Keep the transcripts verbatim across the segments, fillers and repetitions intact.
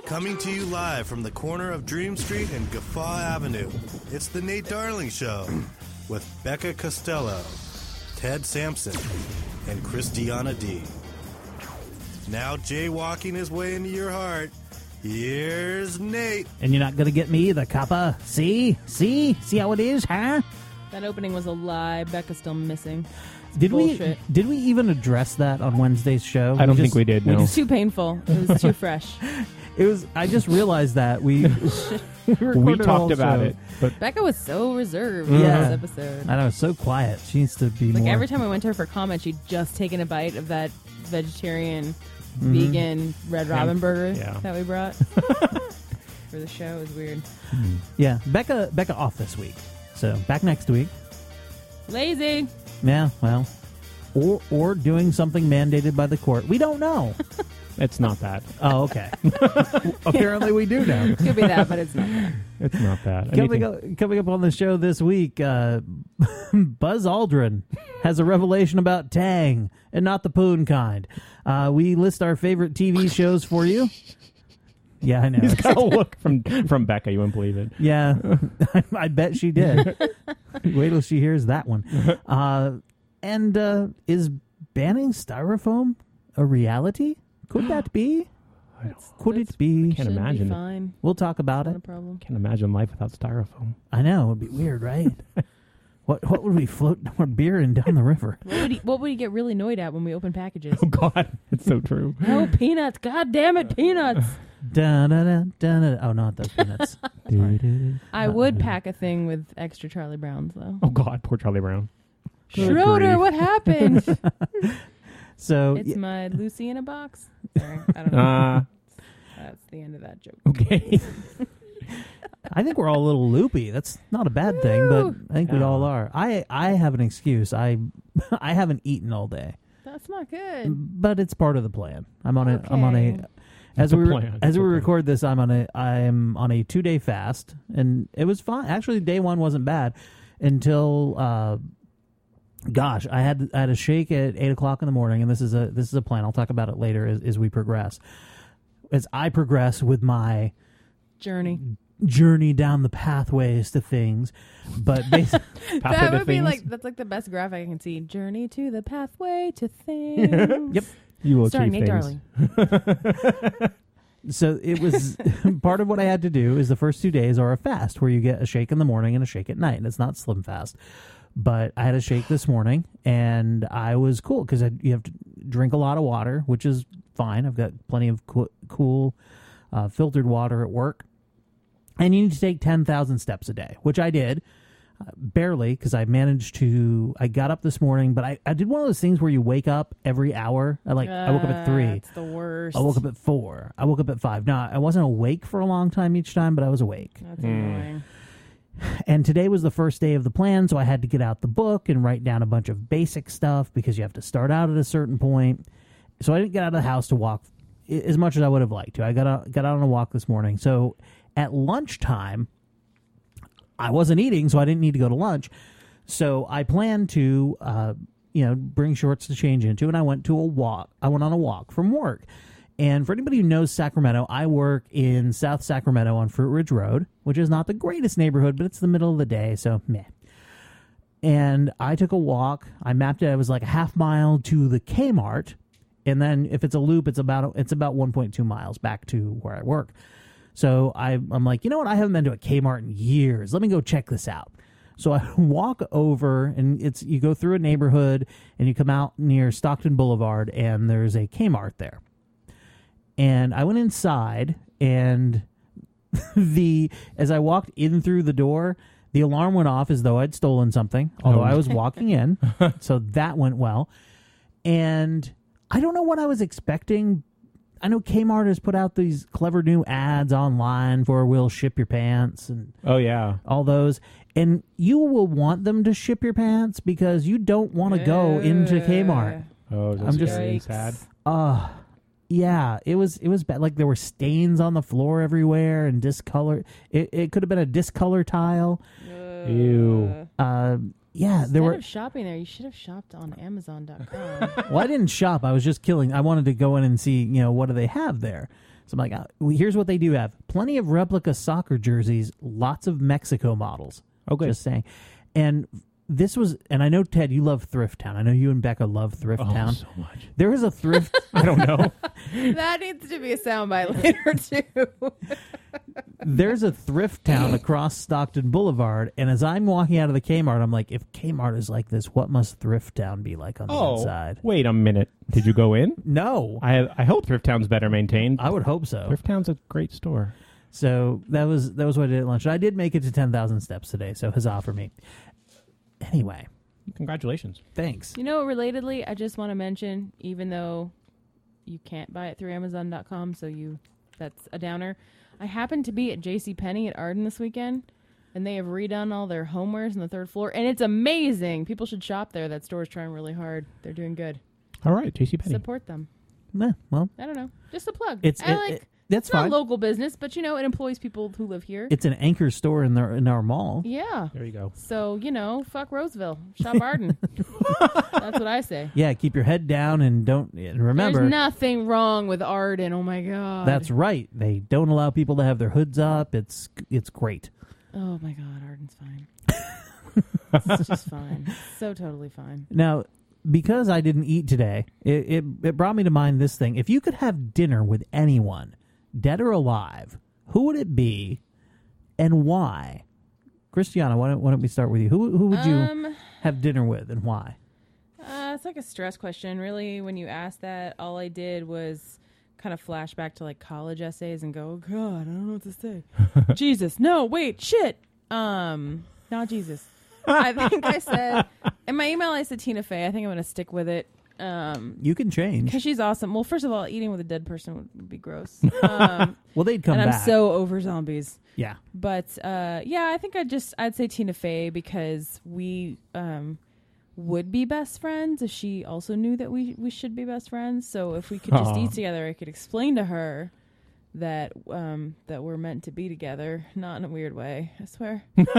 Coming to you live from the corner of Dream Street and Guffaw Avenue, it's the Nate Darling Show with Becca Costello, Ted Sampson, and Christiana D. Now jaywalking his way into your heart, here's Nate. And you're not going to get me either, copper. See? See? See how it is, huh? That opening was a lie. Becca's still missing. It's Did bullshit. we did we even address that on Wednesday's show? I don't we think just, we did, no. It was too painful. It was too fresh. It was. I just realized that we we, we talked about show. it, but Becca was so reserved Yeah. in this episode. I know, so quiet. She needs to be Like more. every time I went to her for comment, she'd just taken a bite of that vegetarian, Mhm. vegan Red Robin burger yeah. that we brought for the show. It was weird. Yeah, Becca Becca off this week, so back next week. Lazy. Yeah, well, or or doing something mandated by the court. We don't know. it's not that. Oh, okay. Apparently, we do know. Could be that, but it's not that. It's not that. Coming Anything- up, coming up on the show this week, uh, Buzz Aldrin has a revelation about Tang, and not the poon kind. Uh, we list our favorite T V shows for you. Yeah, I know. He's got a look from from Becca. You wouldn't believe it. Yeah, I bet she did. Wait till she hears that one. Uh, and uh, is banning styrofoam a reality? Could that be? Could it be? Can't Should imagine Be it. fine. We'll talk about Not it. a problem. Can't imagine life without styrofoam. I know, it'd be weird, right? What what would we float our beer in down the river? What would he? What would he get really annoyed at when we open packages? Oh God, it's so true. No peanuts! God damn it, peanuts! Da, da, da, da, da. Oh, not those peanuts. Sorry. I would pack a thing with extra Charlie Browns though. Oh God, poor Charlie Brown. Good Schroeder, grief. what happened? So It's y- my Lucy in a box. Sorry, I don't know. Uh, That's the end of that joke. okay. I think we're all a little loopy. That's not a bad thing, but Woo! I think we Yeah. all are. I I have an excuse. I I haven't eaten all day, That's not good. but it's part of the plan. I'm on a I'm on a Okay. as It's a we re- plan. as It's we okay. record this. I'm on a I'm on a two day fast, and it was fine. Actually, day one wasn't bad until. Uh, Gosh, I had I had a shake at eight o'clock in the morning, and this is a this is a plan. I'll talk about it later as, as we progress. As I progress with my Journey. journey down the pathways to things, but basically, Pathway That to would be things. like that's like the best graphic I can see. Journey to the pathway to things. Yep. You will Starring achieve Nate things. Darling. so it was part of what I had to do. Is the first two days are a fast where you get a shake in the morning and a shake at night, and it's not slim fast. But I had a shake this morning, and I was cool because you have to drink a lot of water, which is fine. I've got plenty of cool, cool uh, filtered water at work. And you need to take ten thousand steps a day, which I did, uh, barely, because I managed to, I got up this morning, but I, I did one of those things where you wake up every hour. I like I woke up at three. That's the worst. I woke up at four. I woke up at five. Now, I wasn't awake for a long time each time, but I was awake. That's annoying. And today was the first day of the plan, so I had to get out the book and write down a bunch of basic stuff because you have to start out at a certain point. So I didn't get out of the house to walk i- as much as I would have liked to. I got out, got out on a walk this morning. So at lunchtime, I wasn't eating, so I didn't need to go to lunch. So I planned to, uh, you know, bring shorts to change into, and I went to a walk. I went on a walk from work. And for anybody who knows Sacramento, I work in South Sacramento on Fruit Ridge Road, which is not the greatest neighborhood, but it's the middle of the day, so meh. And I took a walk. I mapped it. It was like a half mile to the Kmart, and then if it's a loop, it's about it's about one point two miles back to where I work. So I, I'm like, you know what? I haven't been to a Kmart in years. Let me go check this out. So I walk over, and it's you go through a neighborhood, and you come out near Stockton Boulevard, and there's a Kmart there. And I went inside, and the as I walked in through the door, the alarm went off as though I'd stolen something, although Oh. I was walking in. So that went well. And I don't know what I was expecting. I know Kmart has put out these clever new ads online for we'll ship your pants and Oh yeah. all those. And you will want them to ship your pants because you don't want to go into Kmart. Oh, I'm just- really sad. Uh yeah, it was it was bad. Like there were stains on the floor everywhere and discolor. It it could have been a discolor tile. Ew. Uh, yeah, Instead there were. of shopping there, you should have shopped on Amazon dot com. Well, I didn't shop. I was just killing. I wanted to go in and see, you know, what do they have there. So I'm like, uh, well, here's what they do have: plenty of replica soccer jerseys, lots of Mexico models. Oh, good. Just saying. And this was, and I know, Ted, you love Thrift Town. I know you and Becca love Thrift Oh, Town. so much. There is a thrift. I don't know. That needs to be a soundbite later too. There's a Thrift Town across Stockton Boulevard, and as I'm walking out of the Kmart, I'm like, if Kmart is like this, what must Thrift Town be like on the Oh, inside? wait a minute. Did you go in? No, I I hope Thrift Town's better maintained. I would hope so. Thrift Town's a great store. So that was that was what I did at lunch. And I did make it to ten thousand steps today, so huzzah for me. Anyway, Congratulations. thanks. You know, relatedly, I just want to mention, even though you can't buy it through Amazon dot com, so you that's a downer. I happened to be at JCPenney at Arden this weekend, and they have redone all their homewares on the third floor, and it's amazing. People should shop there. That store's trying really hard. They're doing good. All right, JCPenney. Support them. Nah, well, I don't know. Just a plug. it's I it- like. it- that's it's not fine. a local business, but you know, it employs people who live here. It's an anchor store in our in our mall. yeah. There you go. So, you know, fuck Roseville. Shop Arden. That's what I say. Yeah, keep your head down and don't and remember. There's nothing wrong with Arden. Oh, my God. That's right. They don't allow people to have their hoods up. It's it's great. Oh, my God. Arden's fine. It's just fine. It's so totally fine. Now, because I didn't eat today, it, it it brought me to mind this thing. If you could have dinner with anyone, dead or alive, who would it be, and why? Christiana, why don't, why don't we start with you? Who who would you Um, have dinner with, and why? uh, it's like a stress question. Really, when you asked that, all I did was kind of flash back to like college essays and go, oh, God, I don't know what to say. Jesus. No, wait, shit. Um, not Jesus. I think I said, in my email, I said Tina Fey. I think I'm going to stick with it. Um, You can change. Because she's awesome. Well, first of all, eating with a dead person would, would be gross. Um, Well, they'd come and back. I'm so over zombies. yeah. But uh, yeah, I think I'd just I'd say Tina Fey because we um, would be best friends if she also knew that we we should be best friends. So if we could just Aw. eat together, I could explain to her that um, that we're meant to be together, not in a weird way. I swear.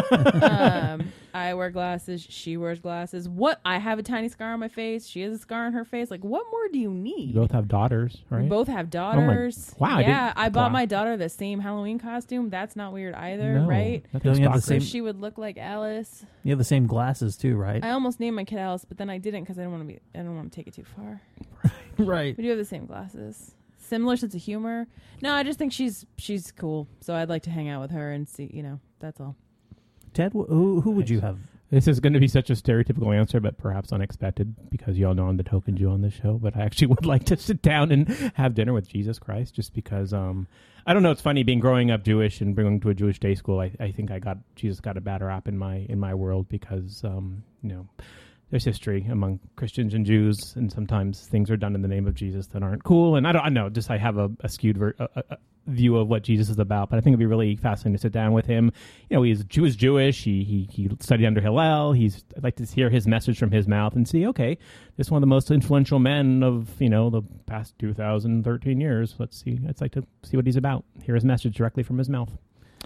um, I wear glasses. She wears glasses. What? I have a tiny scar on my face. She has a scar on her face. Like, what more do you need? You both have daughters, right? We both have daughters. wow, I Yeah, didn't- I, bought wow. my daughter the same Halloween costume. That's not weird either, No, right? that's Don't you have the So same- she would look like Alice. You have the same glasses too, right? I almost named my kid Alice, but then I didn't because I didn't want to be. I don't want to take it too far. right. We do have the same glasses. Similar sense of humor. No, I just think she's she's cool. So I'd like to hang out with her and see. You know, that's all. Ted, wh- who who would you have? This is going to be such a stereotypical answer, but perhaps unexpected because you all know I'm the token Jew on this show. But I actually would like to sit down and have dinner with Jesus Christ just because, um, I don't know, it's funny being growing up Jewish and going to a Jewish day school. I, I think I got Jesus got a bad rap in my in my world because, um, you know, there's history among Christians and Jews, and sometimes things are done in the name of Jesus that aren't cool. And I don't I know, just I have a, a skewed ver- a, a view of what Jesus is about, but I think it'd be really fascinating to sit down with him. You know, he's Jewish Jewish. He he he studied under Hillel. He's I'd like to hear his message from his mouth and see, okay, this is one of the most influential men of, you know, the past two thousand thirteen years. Let's see. I'd like to see what he's about. Hear his message directly from his mouth.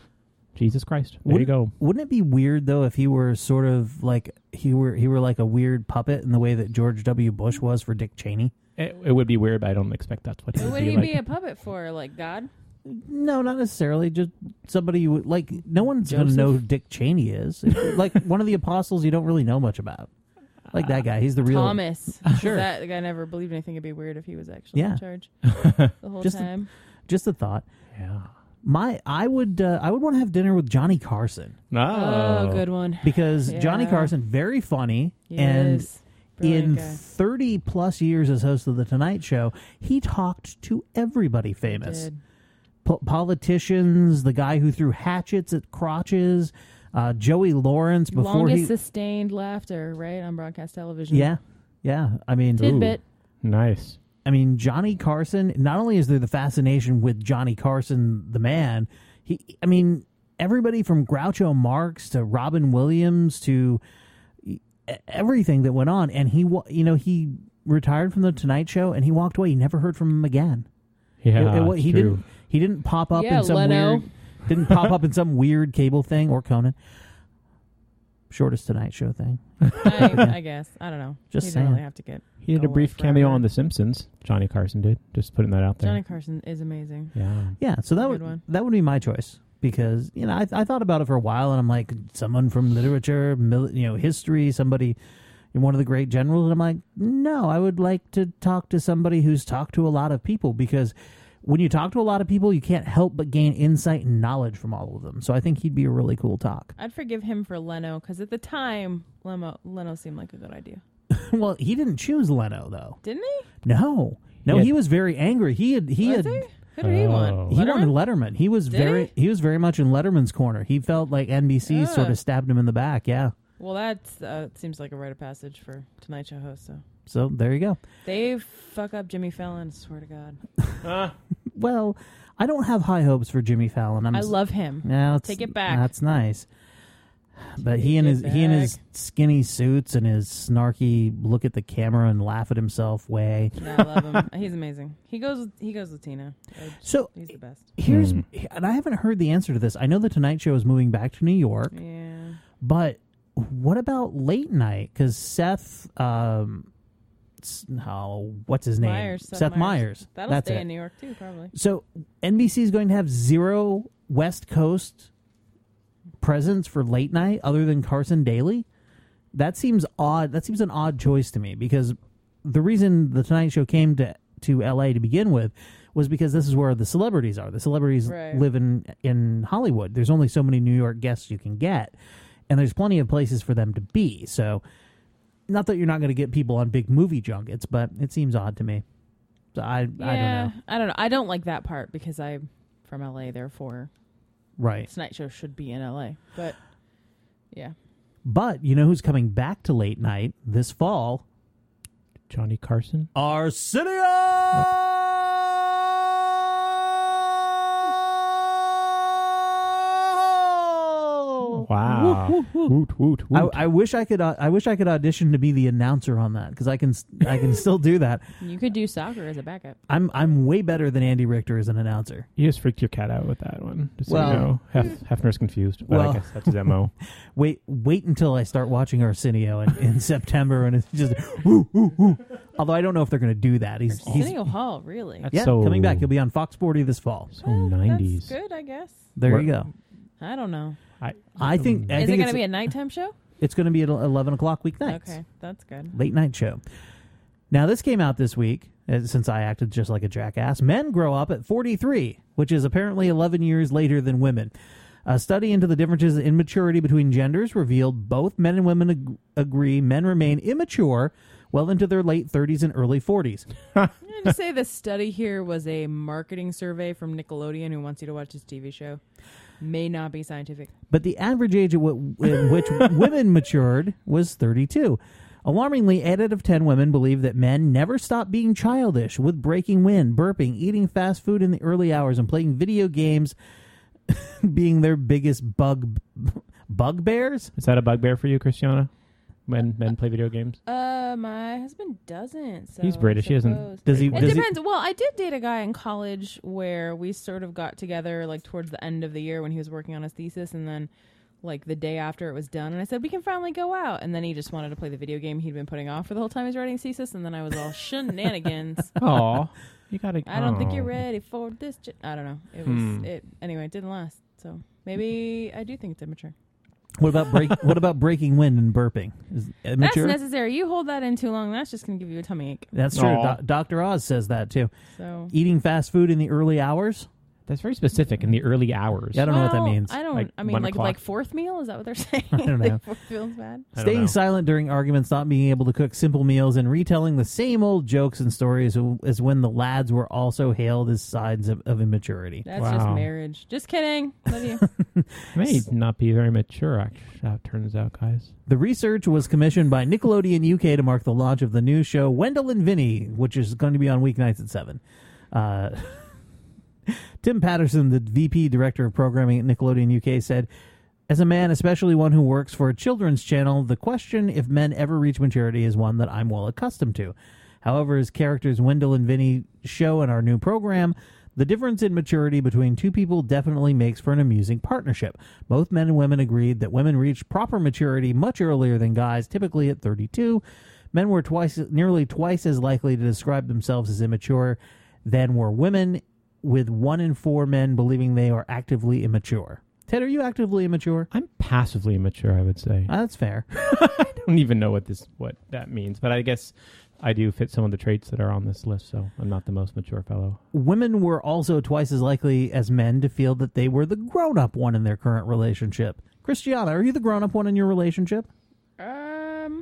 Jesus Christ. There Wouldn't- you go. Wouldn't it be weird though if he were sort of like he were he were like a weird puppet in the way that George W. Bush was for Dick Cheney? It, it would be weird, but I don't expect that's what he Who would would be he like. be a puppet for? Like God? No, not necessarily. Just somebody you would like. No one's going to Joseph? know who Dick Cheney is. like one of the apostles you don't really know much about. Like that guy. He's the real Thomas. Sure. That the guy never believed anything. It'd be weird if he was actually Yeah. in charge the whole Just the- time. Just a thought. Yeah. My I would uh, I would want to have dinner with Johnny Carson No. Oh, good one. because Johnny Yeah. Carson very funny and Yes. Brilliant in guy. thirty plus years as host of the Tonight Show, he talked to everybody famous. Did. Po- politicians, the guy who threw hatchets at crotches, uh, Joey Lawrence before Longest he sustained laughter, right, on broadcast television. Yeah. Yeah. I mean Tidbit. Nice. I mean, Johnny Carson, not only is there the fascination with Johnny Carson, the man, he, I mean, everybody from Groucho Marx to Robin Williams to e- everything that went on. And he, wa- you know, he retired from the Tonight Show and he walked away. He never heard from him again. Yeah. It- it wa- it's he true. didn't, he didn't pop up Yeah, in some Leno. weird, didn't pop up in some weird cable thing or Conan. Shortest Tonight Show thing. I, I guess. I don't know. Just he saying. didn't really have to get. He did a go brief away cameo forever. on The Simpsons. Johnny Carson did. Just putting that out there. Johnny Carson is amazing. Yeah. Yeah, so that Good would one. that would be my choice because you know I I thought about it for a while and I'm like someone from literature, mil, you know, history, somebody, one of the great generals, and I'm like no, I would like to talk to somebody who's talked to a lot of people because when you talk to a lot of people, you can't help but gain insight and knowledge from all of them. So I think he'd be a really cool talk. I'd forgive him for Leno because at the time, Leno, Leno seemed like a good idea. Well, he didn't choose Leno though. Didn't he? No, no, He he, had- was very angry. He had he Was had. he? Who did he Oh. want? He wanted Letterman? Letterman. He was Did very he? was very much in Letterman's corner. He felt like N B C sort Ugh. of stabbed him in the back. Yeah. Well, that uh, seems like a rite of passage for Tonight Show hosts. So So there you go. they fuck up Jimmy Fallon. Swear to God, Uh, Well, I don't have high hopes for Jimmy Fallon. I'm I s- love him. Yeah, let's- Take it back. That's nice. But he Take and it his he and his back. skinny suits and his snarky look at the camera and laugh at himself way. Yeah, I love him. He's amazing. He goes. He goes with Tina. Uh, So He's the best. here's Hmm. and I haven't heard the answer to this. I know the Tonight Show is moving back to New York, Yeah. but what about late night? Because Seth, um, s- oh, what's his name? Myers, Seth Seth Myers. Myers. That'll That's stay it. in New York too, probably. So N B C is going to have zero West Coast presence for late night other than Carson Daly. That seems odd. That seems an odd choice to me because the reason the Tonight Show came to to L A to begin with was because this is where the celebrities are. The celebrities Right. live in in Hollywood. There's only so many New York guests you can get, and there's plenty of places for them to be. So, not that you're not going to get people on big movie junkets, but it seems odd to me. So I Yeah, I don't know. I don't know. I don't like that part because I'm from L A. Therefore, Right. Tonight Show should be in L A. But yeah, But you know who's coming back to late night this fall? Johnny Carson. Arsenio! Wow. Woot, woot, I, woot. I wish I could. Uh, I wish I could audition to be the announcer on that because I can. s- I can still do that. you could do soccer as a backup. I'm. I'm way better than Andy Richter as an announcer. You just freaked your cat out with that one. Just so Well- you know. Hef, Hefner's confused, but Well- I guess that's his M O. Wait. Wait until I start watching Arsenio in, in September, and it's just. Woo, woo, woo. Although I don't know if they're going to do that. He's. he's Arsenio Hall, really? That's yeah, so, coming back. He'll be on Fox forty this fall. so Well, nineties. That's good, I guess. There Where- you go. I don't know. I, I think. I Is think it going it's, to be a nighttime show? it's going to be at eleven o'clock weeknights. Okay, that's good. Late night show. Now, this came out this week, uh, since I acted just like a jackass. Men grow up at forty-three, which is apparently eleven years later than women. A study into the differences in maturity between genders revealed both men and women ag- agree men remain immature well into their late thirties and early forties. I'm going to say the study here was a marketing survey from Nickelodeon who wants you to watch his T V show. May not be scientific. But the average age at w- in which women matured was thirty-two. Alarmingly, eight out of ten women believe that men never stop being childish, with breaking wind, burping, eating fast food in the early hours, and playing video games being their biggest bug bugbears. is that a bugbear for you, Christiana? When men play video games? Uh, my husband doesn't. So He's I British. He doesn't- suppose. Does he? It Does he depends. Well, I did date a guy in college where we sort of got together like towards the end of the year when he was working on his thesis, and then like the day after it was done, and I said we can finally go out, and then he just wanted to play the video game he'd been putting off for the whole time he was writing his thesis, and then I was all shenanigans. Aw. You gotta. I don't think you're aw. ready for this. J-. I don't know. It was Hmm. it anyway. It didn't last. So maybe I do think it's immature. What about break? What about breaking wind and burping? Is it That's immature? necessary. You hold that in too long, that's just going to give you a tummy ache. That's true. Aw. Do- Doctor Oz says that too. So Eating fast food in the early hours. That's very specific in the early hours. Yeah, I don't know what that Well, means. I don't. Like I mean, one like o'clock. like fourth meal. Is that what they're saying? I don't know. Fourth feels bad. I don't Staying know. silent during arguments, not being able to cook simple meals, and retelling the same old jokes and stories as when the lads were also hailed as signs of, of immaturity. That's just Wow. marriage. Just kidding. Love you. May not be very mature, actually, that turns out, guys. The research was commissioned by Nickelodeon U K to mark the launch of the new show Wendell and Vinny, which is going to be on weeknights at seven. Uh, Tim Patterson, the V P Director of Programming at Nickelodeon U K, said, "As a man, especially one who works for a children's channel, the question if men ever reach maturity is one that I'm well accustomed to. However, as characters Wendell and Vinny show in our new program, The difference in maturity between two people definitely makes for an amusing partnership. Both men and women agreed that women reached proper maturity much earlier than guys, typically at thirty-two. Men were twice, nearly twice as likely to describe themselves as immature than were women, with one in four men believing they are actively immature. Ted, are you actively immature? I'm passively immature, I would say. Uh, that's fair. I don't even know what this what that means, but I guess I do fit some of the traits that are on this list, so I'm not the most mature fellow. Women were also twice as likely as men to feel that they were the grown-up one in their current relationship. Christiana, are you the grown-up one in your relationship? Um,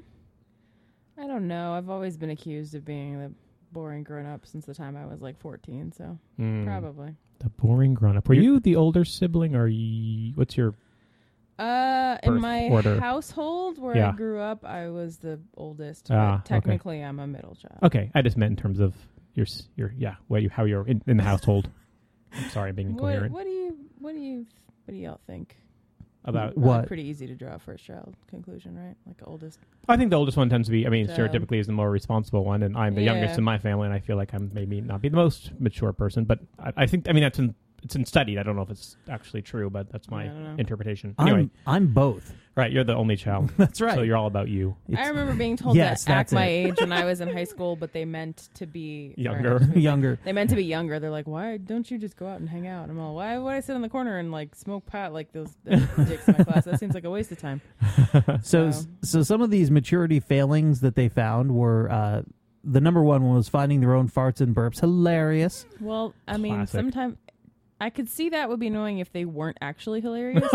I don't know. I've always been accused of being the boring grown-up since the time I was like fourteen, so Mm. probably. The boring grown-up. Were you the older sibling, or you, what's your... Uh, in Birth my order. household where Yeah. I grew up, I was the oldest. Ah, but technically, I'm a middle child. Okay, I just meant in terms of your, s- your yeah, what you, how you're in, in the household. I'm sorry, I'm being What, incoherent. what do you? What do you? What do y'all think? About Probably What? Pretty easy to draw a first child conclusion, right? Like oldest. I think the oldest one tends to be, I mean, Child. stereotypically is the more responsible one, and I'm the Yeah. youngest in my family, and I feel like I'm maybe not be the most mature person, but I, I think, I mean, that's in, it's in studied. I don't know if it's actually true, but that's my I don't know. interpretation. Anyway, I'm, I'm both. right, you're the only child. That's right. So you're all about you. It's I remember being told Yes, to act that's my it. age when I was in high school, but they meant to be sorry, Younger. I just moved younger. back. They meant to be younger. They're like, why don't you just go out and hang out? I'm all, why would I sit in the corner and like smoke pot like those uh, dicks in my class? That seems like a waste of time. So, So- so some of these maturity failings that they found were uh, the number one was finding their own farts and burps hilarious. Well, I mean, Classic. sometimes I could see that would be annoying if they weren't actually hilarious.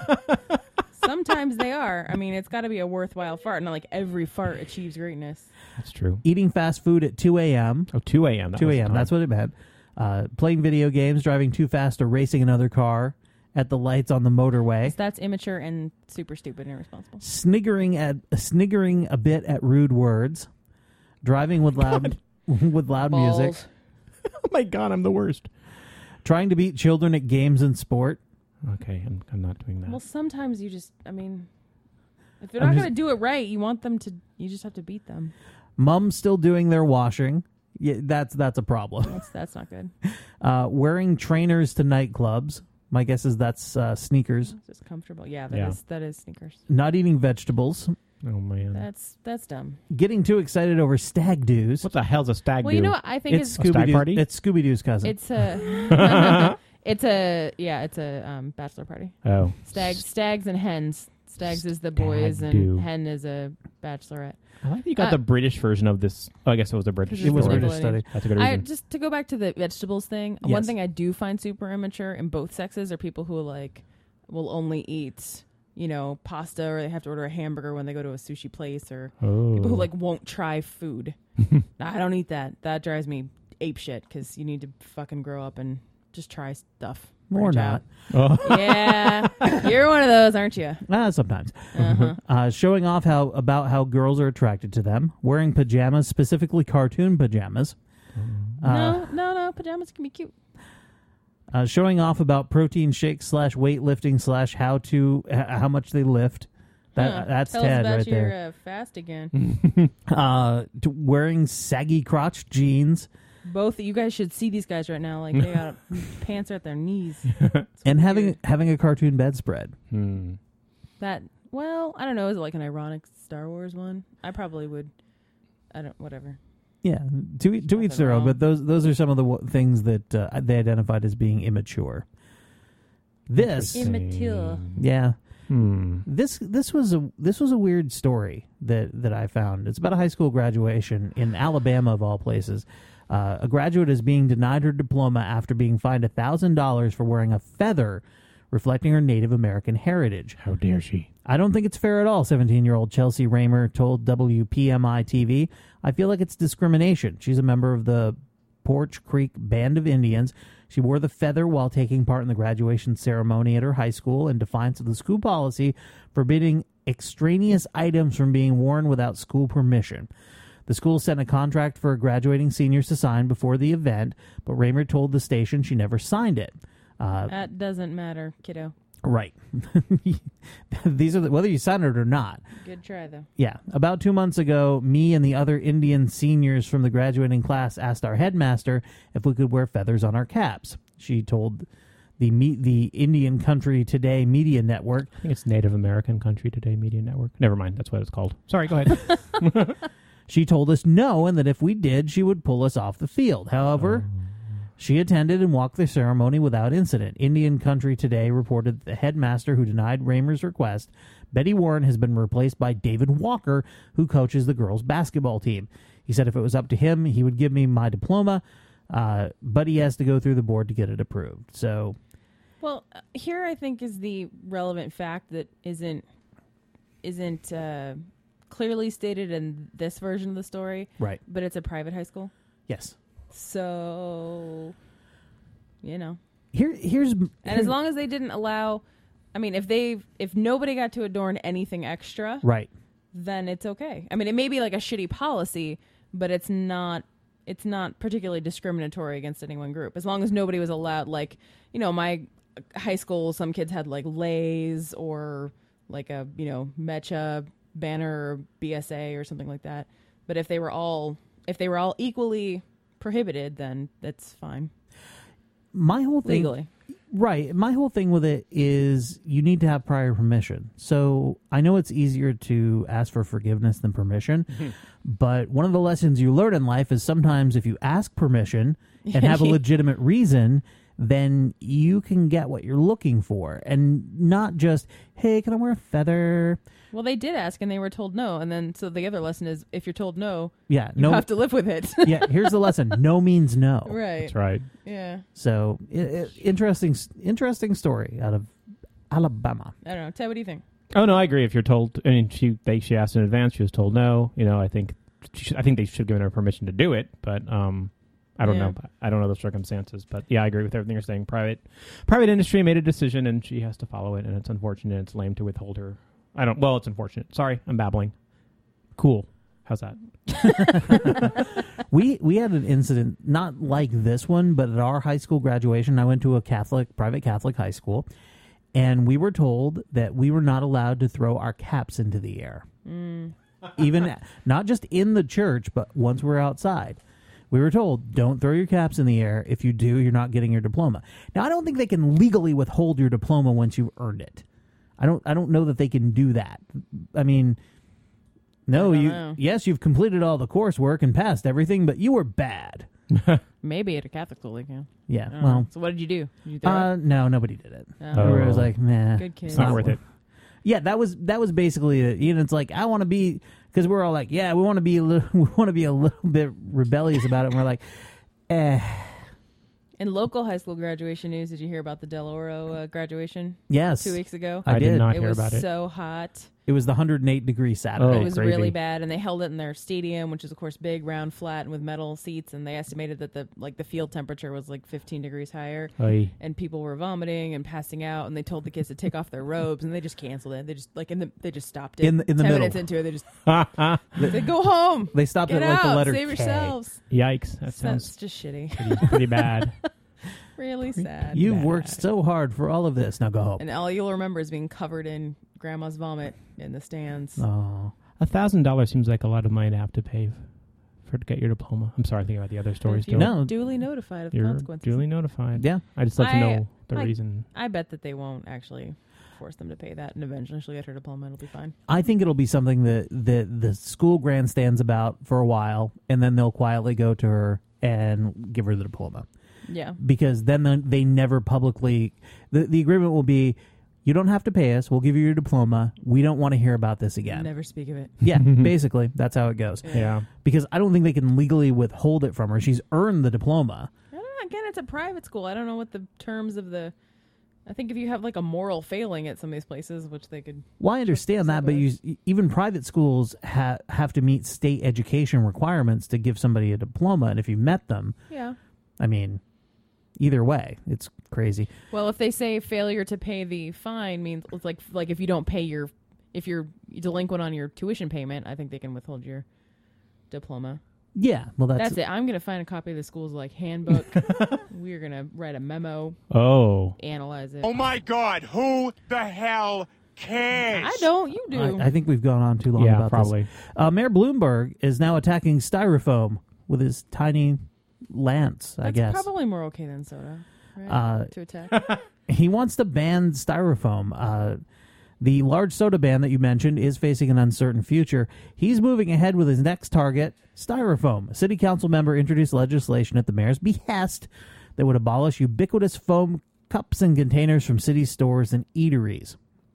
Sometimes they are. I mean, it's got to be a worthwhile fart. Not like every fart achieves greatness. That's true. Eating fast food at two a.m. Oh, two a.m. two a.m. That's what it meant. Uh, playing video games, driving too fast, or racing another car at the lights on the motorway. So that's immature and super stupid and irresponsible. Sniggering at sniggering a bit at rude words. Driving with loud with loud music. Balls. Oh my God, I'm the worst. Trying to beat children at games and sport. Okay, I'm, I'm not doing that. Well, sometimes you just, I mean, if they're I'm not just- going to do it right, you want them to, you just have to beat them. Mom still doing their washing. Yeah, that's that's a problem. That's that's not good. Uh, wearing trainers to nightclubs. My guess is that's uh, sneakers. It's just comfortable. Yeah, that is Yeah. that is sneakers. Not eating vegetables. Oh man. That's that's dumb. Getting too excited over stag doos. What the hell's a stag Well, do? you know what I think It's is A stag Scooby party? Doo. It's Scooby Doo's cousin. it's a it's a yeah it's a um, bachelor party. Oh. Stags stags and hens. Stags is the boys Stag and do. hen is a bachelorette. I like that you got Uh, the British version of this. Oh, I guess it was a British Because it was a Nickelodeon. British study. That's a good I reason. just to go back to the vegetables thing. One Yes. thing I do find super immature in both sexes are people who like will only eat, you know, pasta, or they have to order a hamburger when they go to a sushi place, or oh. people who like won't try food. I don't eat that. That drives me ape shit because you need to fucking grow up and just try stuff. Or Branch not. out. Oh. Yeah, you're one of those, aren't you? Ah, sometimes. Uh-huh. Uh, showing off how about how girls are attracted to them. Wearing pajamas, specifically cartoon pajamas. Uh, no, no, no. Pajamas can be cute. uh, showing off about protein shakes slash weightlifting slash how to h- how much they lift. That Huh. that's Tell Ted us about right your there. uh, fast again. Uh, to wearing saggy crotch jeans Both you guys should see these guys right now. Like they got pants are at their knees. It's and having weird. having a cartoon bedspread. Hmm. that. Well, I don't know. Is it like an ironic Star Wars one? I probably would. I don't. Whatever. Yeah, to e- to each Nothing their own. wrong. But those those are some of the w- things that uh, they identified as being immature. This, Im- Immature. yeah, Hmm. this this was a this was a weird story that that I found. It's about a high school graduation in Alabama of all places. Uh, a graduate is being denied her diploma after being fined a thousand dollars for wearing a feather reflecting her Native American heritage. How dare she? I don't think it's fair at all, seventeen-year-old Chelsea Raymer told W P M I T V. I feel like it's discrimination. She's a member of the Porch Creek Band of Indians. She wore the feather while taking part in the graduation ceremony at her high school in defiance of the school policy forbidding extraneous items from being worn without school permission. The school sent a contract for graduating seniors to sign before the event, but Raymer told the station she never signed it. Uh, That doesn't matter, kiddo. Right. These are the, whether you sign it or not. Good try, though. Yeah. About two months ago, me and the other Indian seniors from the graduating class asked our headmaster if we could wear feathers on our caps. She told the me- the Indian Country Today Media Network. I think it's Native American Country Today Media Network. Never mind. That's what it's called. Sorry, go ahead. She told us no, and that if we did, she would pull us off the field. However, Oh. she attended and walked the ceremony without incident. Indian Country Today reported that the headmaster who denied Raymer's request, Betty Warren, has been replaced by David Walker, who coaches the girls' basketball team. He said if it was up to him, he would give me my diploma, uh, but he has to go through the board to get it approved. So, Well, uh, here I think is the relevant fact that isn't isn't uh, clearly stated in this version of the story, right. but it's a private high school. Yes. So, you know. Here, here's... And as long as they didn't allow... I mean, if they if nobody got to adorn anything extra, Right. then it's okay. I mean, it may be like a shitty policy, but it's not it's not particularly discriminatory against any one group. As long as nobody was allowed, like, you know, my high school, some kids had like Lay's or like a, you know, Mecha banner or B S A or something like that. But if they were all if they were all equally prohibited, then that's fine. My whole thing... Legally. Right. My whole thing with it is you need to have prior permission. So I know it's easier to ask for forgiveness than permission, but one of the lessons you learn in life is sometimes if you ask permission and have a legitimate reason, then you can get what you're looking for, and not just, hey, can I wear a feather? Well, they did ask and they were told no. And then so the other lesson is if you're told no, Yeah. you No. have to live with it. Yeah. Here's the lesson. No means no. Right. That's right. Yeah. So i i interesting, interesting story out of Alabama. I don't know. Ted, what do you think? Oh no, I agree. If you're told, I mean, she they she asked in advance, she was told no. You know, I think she should, I think they should have given her permission to do it, but um, I don't Yeah. know. I don't know the circumstances, but yeah, I agree with everything you're saying. Private, private industry made a decision, and she has to follow it, and it's unfortunate. It's lame to withhold her. I don't. Well, it's unfortunate. Sorry, I'm babbling. Cool. How's that? we we had an incident not like this one, but at our high school graduation, I went to a Catholic private Catholic high school, and we were told that we were not allowed to throw our caps into the air, Mm. even not just in the church, but once we're outside. We were told, don't throw your caps in the air. If you do, you're not getting your diploma. Now, I don't think they can legally withhold your diploma once you've earned it. I don't. I don't know that they can do that. I mean. No, I don't you. know. Yes, you've completed all the coursework and passed everything, but you were bad. Maybe at a Catholic school they can. Yeah. I don't Well, know. So what did you do? Did you throw uh, no, nobody did it. it? Oh. It was like, nah, Good kid. It's not worth it. Yeah, that was that was basically it. You know, it's like I want to be because we're all like, yeah, we want to be a little, we want to be a little bit rebellious about it. And we're like, eh, In local high school graduation news, did you hear about the Del Oro uh, graduation yes, two weeks ago? I I did did. not it hear was about it. so hot. It was the one hundred eight degree Saturday. Oh, it was crazy. really bad, and they held it in their stadium, which is of course big, round, flat, and with metal seats. And they estimated that the like the field temperature was like fifteen degrees higher, Oy. and people were vomiting and passing out. And they told the kids to take off their robes, and they just canceled it. They just like in the they just stopped it In the- in the Ten middle. minutes into it, they just they go home. They stopped Get at like out, the letter save K. yourselves. Yikes! That That's sounds just shitty. pretty, pretty bad. Really sad. You've Bad. worked so hard for all of this. Now go home. And all you'll remember is being covered in grandma's vomit in the stands. Oh, A thousand dollars seems like a lot of money to have to pay for to get your diploma. I'm sorry, I think about the other If stories. you too. No. were duly notified of the You're consequences. duly notified. yeah. I just like to I- know the I- reason. I bet that they won't actually force them to pay that, and eventually she'll get her diploma. It'll be fine. I think it'll be something that, that the school grandstands about for a while, and then they'll quietly go to her and give her the diploma. Yeah. Because then the, they never publicly... The, the agreement will be, you don't have to pay us. We'll give you your diploma. We don't want to hear about this again. Never speak of it. Yeah, basically. That's how it goes. Yeah. Because I don't think they can legally withhold it from her. She's earned the diploma. I don't know. Again, it's a private school. I don't know what the terms of the. I think if you have like a moral failing at some of these places, which they could. Well, I understand that, but you, even private schools ha- have to meet state education requirements to give somebody a diploma. And if you met them, Yeah. I mean, either way, it's crazy. Well, if they say failure to pay the fine means it's like like if you don't pay your if you're delinquent on your tuition payment, I think they can withhold your diploma. Yeah, well, that's, That's it. I'm gonna find a copy of the school's like handbook. We're gonna write a memo, Oh. analyze it. Oh my God, who the hell cares? I don't. You do. I, I think we've gone on too long Yeah, about probably. this. Uh, Mayor Bloomberg is now attacking styrofoam with his tiny lance, I That's guess. probably more okay than soda. Right? Uh, to attack. He wants to ban styrofoam. Uh, the large soda ban that you mentioned is facing an uncertain future. He's moving ahead with his next target, styrofoam. A city council member introduced legislation at the mayor's behest that would abolish ubiquitous foam cups and containers from city stores and eateries.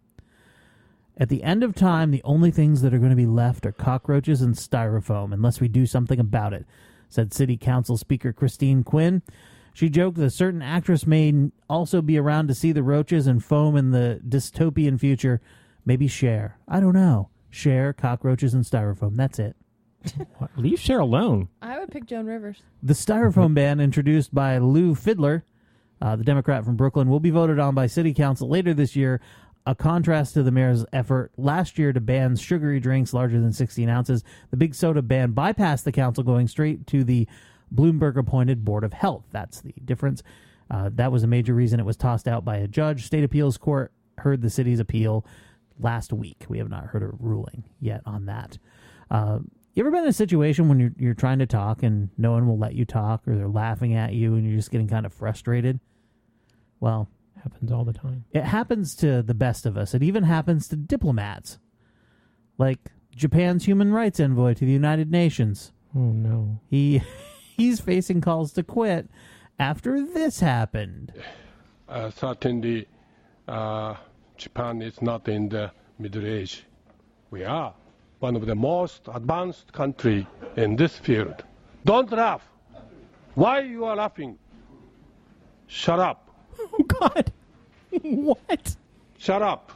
At the end of time, the only things that are going to be left are cockroaches and styrofoam, unless we do something about it, said City Council Speaker Christine Quinn. She joked that a certain actress may also be around to see the roaches and foam in the dystopian future. Maybe Cher. I don't know. Cher, cockroaches, and styrofoam. That's it. What? Leave Cher alone. I would pick Joan Rivers. The styrofoam ban introduced by Lou Fidler, uh, the Democrat from Brooklyn, will be voted on by City Council later this year, a contrast to the mayor's effort last year to ban sugary drinks larger than sixteen ounces. The big soda ban bypassed the council, going straight to the Bloomberg-appointed Board of Health. That's the difference. Uh, that was a major reason it was tossed out by a judge. State Appeals Court heard the city's appeal last week. We have not heard a ruling yet on that. Uh, you ever been in a situation when you're, you're trying to talk and no one will let you talk, or they're laughing at you and you're just getting kind of frustrated? Well, Happens all the time. it happens to the best of us. It even happens to diplomats, like Japan's human rights envoy to the United Nations. Oh, no. He he's facing calls to quit after this happened. Uh, certainly, uh, Japan is not in the middle age. We are one of the most advanced country in this field. Don't laugh. Why you are laughing? Shut up. Oh, God. What? Shut up.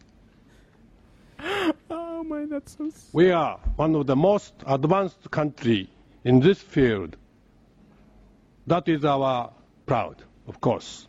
Oh, my, that's so... s- We are one of the most advanced country in this field. That is our proud, of course.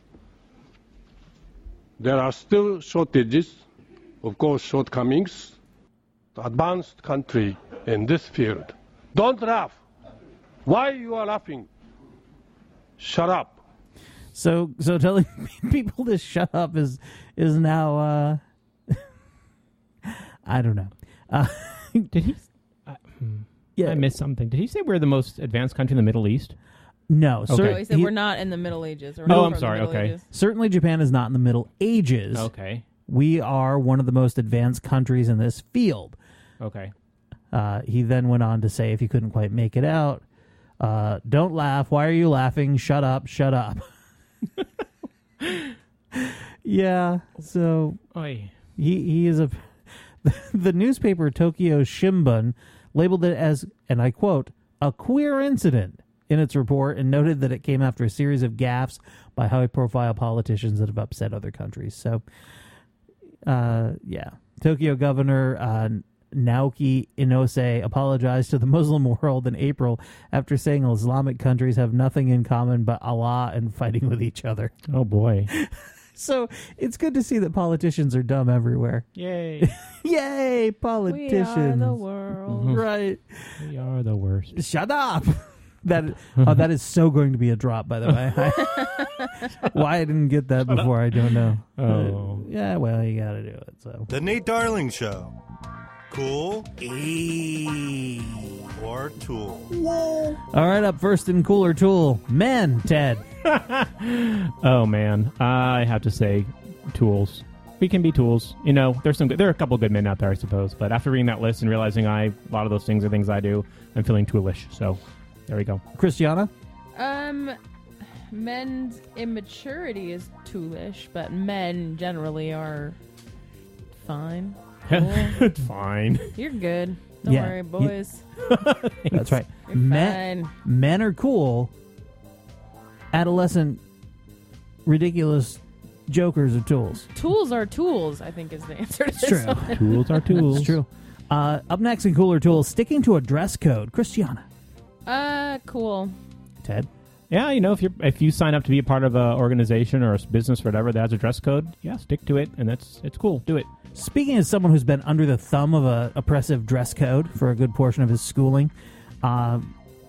There are still shortages, of course, shortcomings. Advanced country in this field. Don't laugh. Why you are laughing? Shut up. So so telling people to shut up is is now uh, I don't know. Uh, Did he... I, hmm. yeah, I missed something. Did he say we're the most advanced country in the Middle East? no. Okay. cer- No, he said he- we're not in the Middle Ages. Or No, not I'm from the sorry, Middle okay. Ages. certainly Japan is not in the Middle Ages. Okay. We are one of the most advanced countries in this field. Okay. Uh, he then went on to say, if you couldn't quite make it out, uh, don't laugh. Why are you laughing? Shut up. Shut up. Yeah. So Oy. he he is a the newspaper Tokyo Shimbun labeled it as, and I quote, a queer incident in its report, and noted that it came after a series of gaffes by high-profile politicians that have upset other countries. So, uh, yeah, Tokyo Governor uh, Naoki Inose apologized to the Muslim world in April after saying Islamic countries have nothing in common but Allah and fighting with each other. Oh, boy. So it's good to see that politicians are dumb everywhere. Yay. Yay, We politicians! are the world. Right. We are the worst. Shut up. That oh, that is so going to be a drop, by the way. I, why I didn't get that before, I don't know. Oh. Uh, yeah, well, you got to do it. So The Nate Darling Show. Cool E. or tool? all right, up first in Cooler Tool, men. Ted. Oh, man. I have to say, tools. We can be tools. You know, there's some good, there are a couple good men out there, I suppose. But after reading that list and realizing I a lot of those things are things I do, I'm feeling toolish. So there we go. Christiana. Um, men's immaturity is toolish, but men generally are fine. Cool. Fine. You're good. Don't Yeah. worry, boys. That's right. You're Men, fine. men are cool. Adolescent, ridiculous jokers are tools. Tools are tools, I think is the answer to It's this true. one. Tools are tools. It's true. Uh, up next in Cooler Tools, sticking to a dress code. Christiana. Uh, cool. Ted. Yeah, you know, if you if you sign up to be a part of an organization or a business or whatever that has a dress code, yeah, stick to it, and that's it's cool. Do it. Speaking as someone who's been under the thumb of a oppressive dress code for a good portion of his schooling, uh,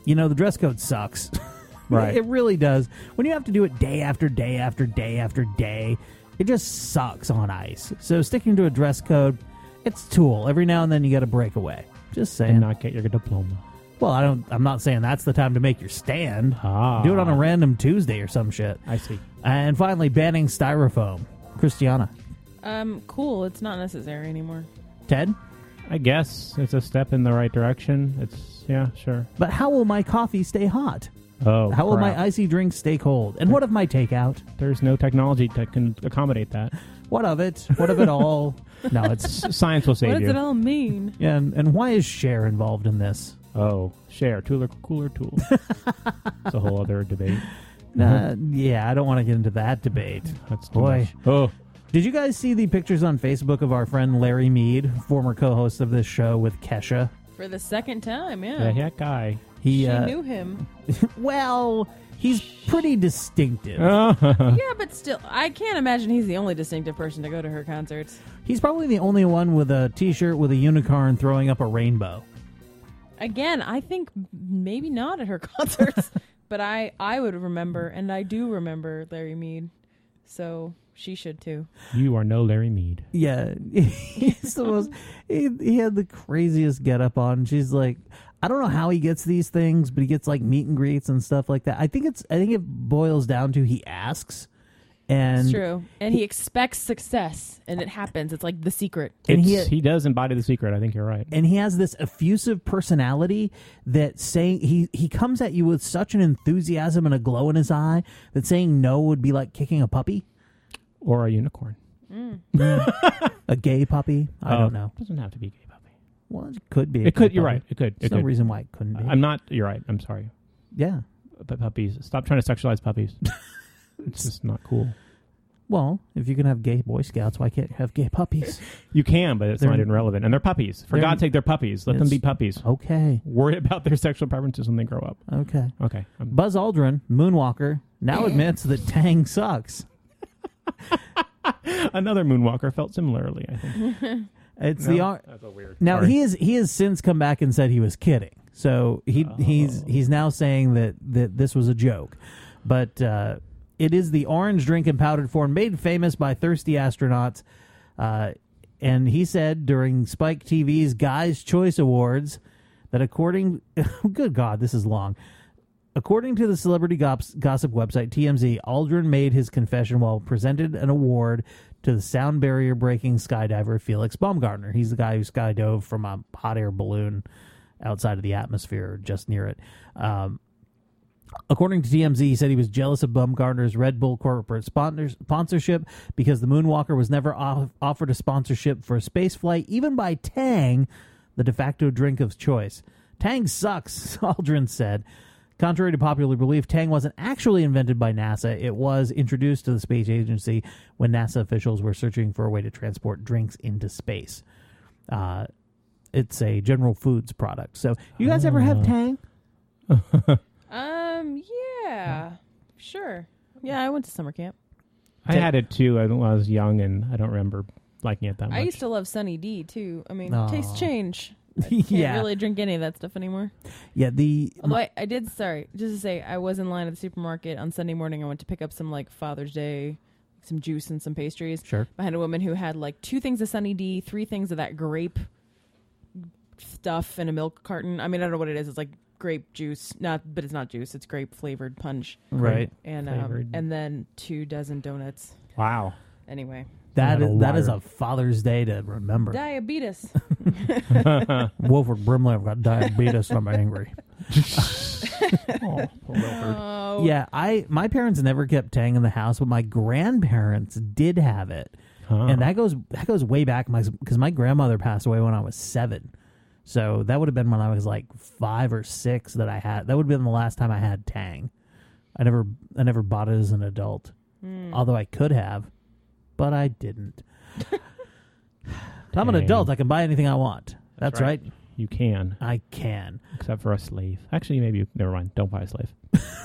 you know, the dress code sucks. Right. It really does. When you have to do it day after day after day after day, it just sucks on ice. So sticking to a dress code, it's tool. Every now and then you got to break away. Just saying. And not get your diploma. Well, I don't. I'm not saying that's the time to make your stand. Ah. Do it on a random Tuesday or some shit. I see. And finally, banning styrofoam. Christiana. Um, cool. It's not necessary anymore. Ted? I guess it's a step in the right direction. It's, yeah, sure. But how will my coffee stay hot? Oh, How will crap. my icy drink stay cold? And what of my takeout? There's no technology that can accommodate that. What of it? What of it all? No, it's... S- Science will save What does you. it all mean? Yeah, and, and why is Cher involved in this? Oh, share. Cooler, cooler tool. It's a whole other debate. Uh, yeah, I don't want to get into that debate. That's too Boy. much. Oh, Did you guys see the pictures on Facebook of our friend Larry Mead, former co-host of this show with Kesha? For the second time, yeah. yeah, that guy. He, she uh, knew him. well, he's pretty distinctive. Yeah, but still, I can't imagine he's the only distinctive person to go to her concerts. He's probably the only one with a T-shirt with a unicorn throwing up a rainbow. Again, I think maybe not at her concerts, but I, I would remember, and I do remember Larry Mead, so she should too. You are no Larry Mead. Yeah, he's the most. He, he had the craziest getup on. She's like, I don't know how he gets these things, but he gets like meet and greets and stuff like that. I think it's. I think it boils down to he asks, and It's true. And he expects success, and it happens. It's like The Secret. and he It's- he does embody the secret. I think you're right. and he has this effusive personality that saying he he comes at you with such an enthusiasm and a glow in his eye that saying no would be like kicking a puppy, Or a unicorn. a gay puppy. I Oh, don't know. It doesn't have to be a gay puppy. Well, it could be. a It gay could. You're puppy. right. It could. There's It no could. reason why it couldn't be. I'm not. You're right. I'm sorry. yeah. But puppies. Stop trying to sexualize puppies. It's just not cool. Well, if you can have gay Boy Scouts, why can't you have gay puppies? You can, but it's They're- not irrelevant. And they're puppies. For they're- God's sake, they're puppies. Let them It's- be puppies. Okay. Worry about their sexual preferences when they grow up. Okay. Okay. Um, Buzz Aldrin, Moonwalker, now admits that Tang sucks. another Moonwalker felt similarly, I think. It's No? the ar- That's a weird. now Sorry. he is he has since come back and said he was kidding. So he he's he's now saying that that this was a joke, but uh, it is the orange drink in powdered form made famous by thirsty astronauts. Uh, and he said during Spike T V's Guys' Choice Awards that according, good God, this is long. According to the celebrity gops, gossip website T M Z, Aldrin made his confession while presented an award to the sound barrier breaking skydiver Felix Baumgartner. He's the guy who skydove from a hot air balloon outside of the atmosphere, or just near it. Um, according to T M Z, he said he was jealous of Baumgartner's Red Bull corporate sponsors- sponsorship because the Moonwalker was never off- offered a sponsorship for a space flight, even by Tang, the de facto drink of choice. Tang sucks, Aldrin said. Contrary to popular belief, Tang wasn't actually invented by NASA. It was introduced to the space agency when NASA officials were searching for a way to transport drinks into space. Uh, it's a General Foods product. So, you guys ever have Tang? Um, yeah. Sure. Yeah, I went to summer camp. I had it too. I, when I was young, and I don't remember liking it that much. I used to love Sunny D, too. I mean, Aw. tastes change. I can't Yeah. really drink any of that stuff anymore. Yeah, the Although I, I did, sorry, just to say, I was in line at the supermarket on Sunday morning. I went to pick up some, like, Father's Day, some juice and some pastries. Sure. I had a woman who had, like, two things of Sunny D, three things of that grape stuff in a milk carton. I mean, I don't know what it is. It's like grape juice, not, but it's not juice. It's grape flavored punch. right. And um, Flavored. and then two dozen donuts. Wow. Anyway, That Not a is that is liar. a Father's Day to remember. diabetes. Wilford Brimley, I've got diabetes and I'm angry. Oh, poor Wilford. Oh, Yeah, I my parents never kept Tang in the house, but my grandparents did have it, Huh. and that goes that goes way back. My because my grandmother passed away when I was seven, so that would have been when I was like five or six that I had. That would have been the last time I had Tang. I never I never bought it as an adult, although I could have, but I didn't. I'm an Dang. adult. I can buy anything I want. That's, right. You can, I can. except for a slave. Actually, maybe you, never mind. Don't buy a slave.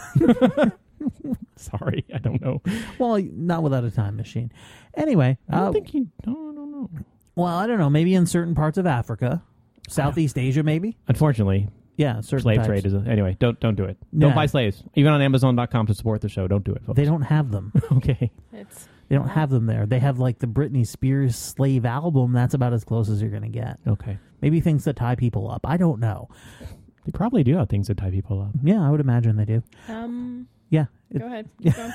Sorry, I don't know. Well, not without a time machine. Anyway, I don't uh, think you. No, I don't know. well, I don't know. Maybe in certain parts of Africa, Southeast Asia, maybe. Unfortunately, Yeah, certain slave types. trade is a, anyway. Don't don't do it. Don't Yeah. buy slaves. Even on Amazon dot com to support the show. Don't do it, folks. They don't have them. Okay. It's They don't have them there. They have like the Britney Spears Slave album. That's about as close as you're going to get. Okay. Maybe things that tie people up. I don't know. They probably do have things that tie people up. Yeah, I would imagine they do. um. Yeah. It- Go ahead. Keep going.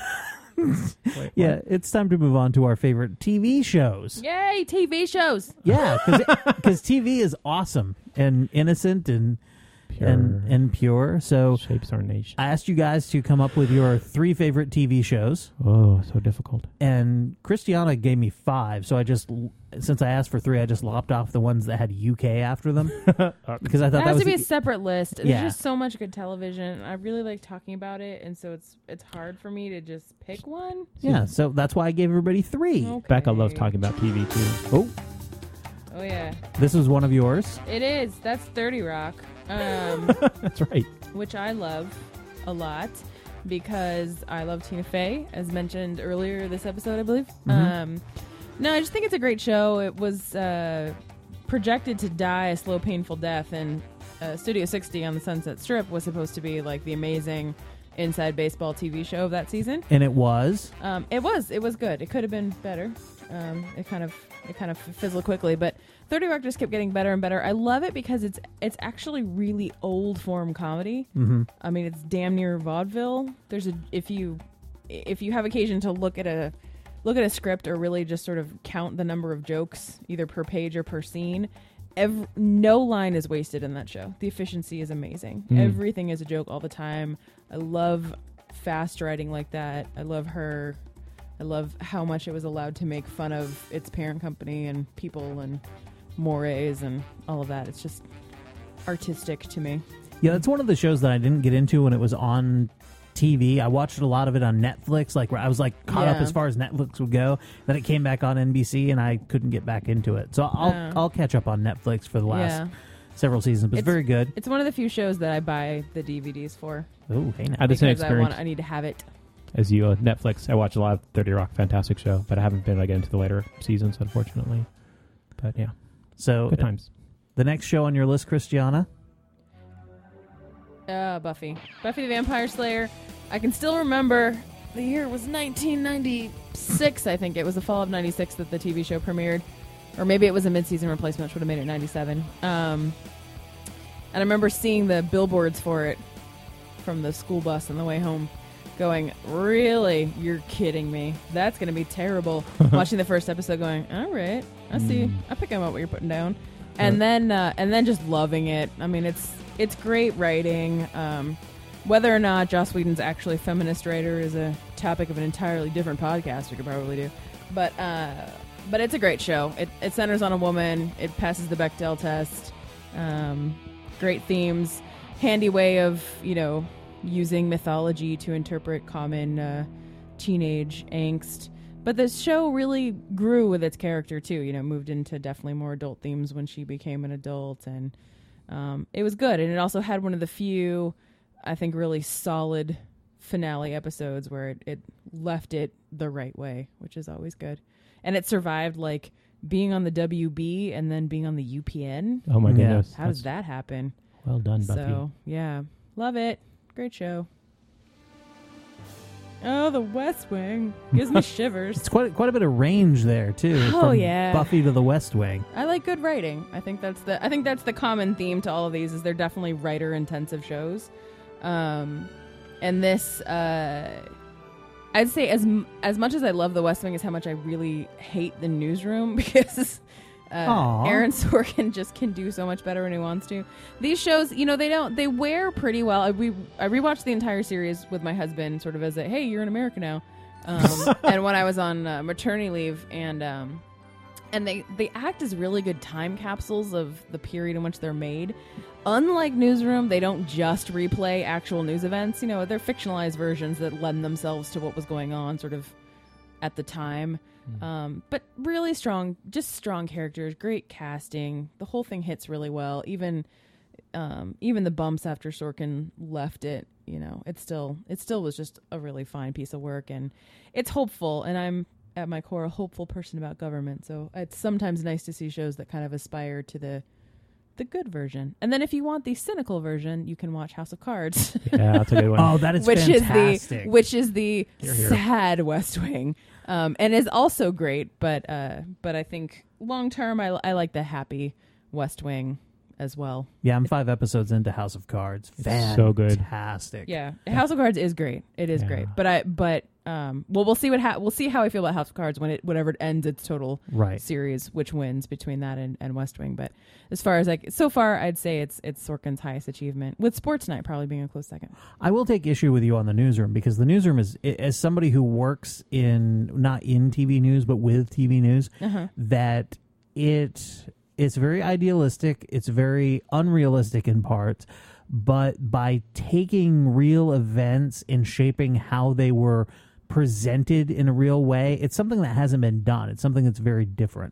Wait, yeah, what? it's time to move on to our favorite T V shows. Yay, T V shows. Yeah, because T V is awesome and innocent and Pure and and pure. So shapes our nation. I asked you guys to come up with your three favorite T V shows, Oh, so difficult. and Christiana gave me five. So I just, since I asked for three, I just lopped off the ones that had U K after them because I thought That that has was to be the- a separate list. There's Yeah. just so much good television. I really like talking about it, and so it's it's hard for me to just pick one. yeah. So that's why I gave everybody three. Okay. Becca loves talking about T V too. Oh, Oh yeah, this was one of yours. it is. That's thirty Rock, um, That's right. which I love a lot because I love Tina Fey, as mentioned earlier this episode, I believe. Mhm. Um, no, I just think it's a great show. It was uh, projected to die a slow, painful death, and uh, Studio sixty on the Sunset Strip was supposed to be like the amazing inside baseball T V show of that season. And it was. Um, it was. It was good. It could have been better. Um, it kind of it kind of fizzled quickly, but thirty Rock just kept getting better and better. I love it because it's it's actually really old form comedy. Mm-hmm. I mean, it's damn near vaudeville. There's a if you if you have occasion to look at a look at a script or really just sort of count the number of jokes either per page or per scene. Every, no line is wasted in that show. The efficiency is amazing. Mm. Everything is a joke all the time. I love fast writing like that. I love her. I love how much it was allowed to make fun of its parent company and people and mores and all of that. It's just artistic to me. Yeah, that's one of the shows that I didn't get into when it was on T V. I watched a lot of it on Netflix. Like where I was like caught up Yeah. as far as Netflix would go. Then it came back on N B C, and I couldn't get back into it. So I'll Yeah. I'll catch up on Netflix for the last Yeah. several seasons. But it's, It's- very good. It's one of the few shows that I buy the D V Ds for Oh, hey now. I had the same because I experience want I need to have it. as you. Uh, Netflix. I watch a lot of thirty Rock. Fantastic show, but I haven't been like into the later seasons, unfortunately. But yeah, So good times. the next show on your list, Christiana. Uh, Buffy. Buffy the Vampire Slayer. I can still remember the year was nineteen ninety-six, I think. It was the fall of ninety-six that the T V show premiered. Or maybe it was a mid-season replacement, which would have made it ninety-seven. Um, and I remember seeing the billboards for it from the school bus on the way home going, really? You're kidding me. That's going to be terrible. Watching the first episode going, all right, I see. I pick up what you're putting down. And then uh, and then just loving it. I mean, it's it's great writing. Um, whether or not Joss Whedon's actually a feminist writer is a topic of an entirely different podcast we could probably do. But uh, but it's a great show. It, it centers on a woman. It passes the Bechdel test. Um, great themes. Handy way of, you know, using mythology to interpret common uh, teenage angst. But this show really grew with its character, too. You know, moved into definitely more adult themes when she became an adult. And um, it was good. And it also had one of the few, I think, really solid finale episodes where it, it left it the right way, which is always good. And it survived, like, being on the W B and then being on the U P N. Oh my Yeah. goodness! How does that happen? Well done, Buffy. So, yeah. Love it. Great show. Oh, The West Wing. Gives me shivers. It's quite quite a bit of range there too. Oh, from yeah. Buffy to the West Wing. I like good writing. I think that's the I think that's the common theme to all of these is they're definitely writer intensive shows. Um and this uh I'd say as m- as much as I love The West Wing is how much I really hate The Newsroom because uh, Aw. Aaron Sorkin just can do so much better when he wants to. These shows, you know, they don't they wear pretty well. I, we I rewatched the entire series with my husband, sort of as a hey, you're in America now. Um, and when I was on uh, maternity leave, and um, and they they act as really good time capsules of the period in which they're made. Unlike Newsroom, they don't just replay actual news events. You know, they're fictionalized versions that lend themselves to what was going on, sort of at the time. Mm. Um, but really strong, just strong characters, great casting. The whole thing hits really well. Even um, even the bumps after Sorkin left it, you know, it still it still was just a really fine piece of work, and it's hopeful. And I'm at my core a hopeful person about government, so it's sometimes nice to see shows that kind of aspire to the the good version. And then if you want the cynical version, you can watch House of Cards. Yeah, that's a good one. Oh, that is which fantastic. is the which is the Hear, hear. sad West Wing, um, and is also great. But uh, but I think long term, I, I like the happy West Wing as well. Yeah, I'm five episodes into House of Cards. It's so good. Fantastic. Yeah, House of Cards is great. It is Yeah. great. But I but um, well, we'll see what ha- we'll see how I feel about House of Cards when it whenever it ends its total Right. series, which wins between that and, and West Wing. But as far as like so far, I'd say it's it's Sorkin's highest achievement, with Sports Night probably being a close second. I will take issue with you on the newsroom because the newsroom is, as somebody who works in, not in T V news, but with T V news, Uh-huh. that it it's very idealistic. It's very unrealistic in parts. But by taking real events and shaping how they were presented in a real way, it's something that hasn't been done. It's something that's very different.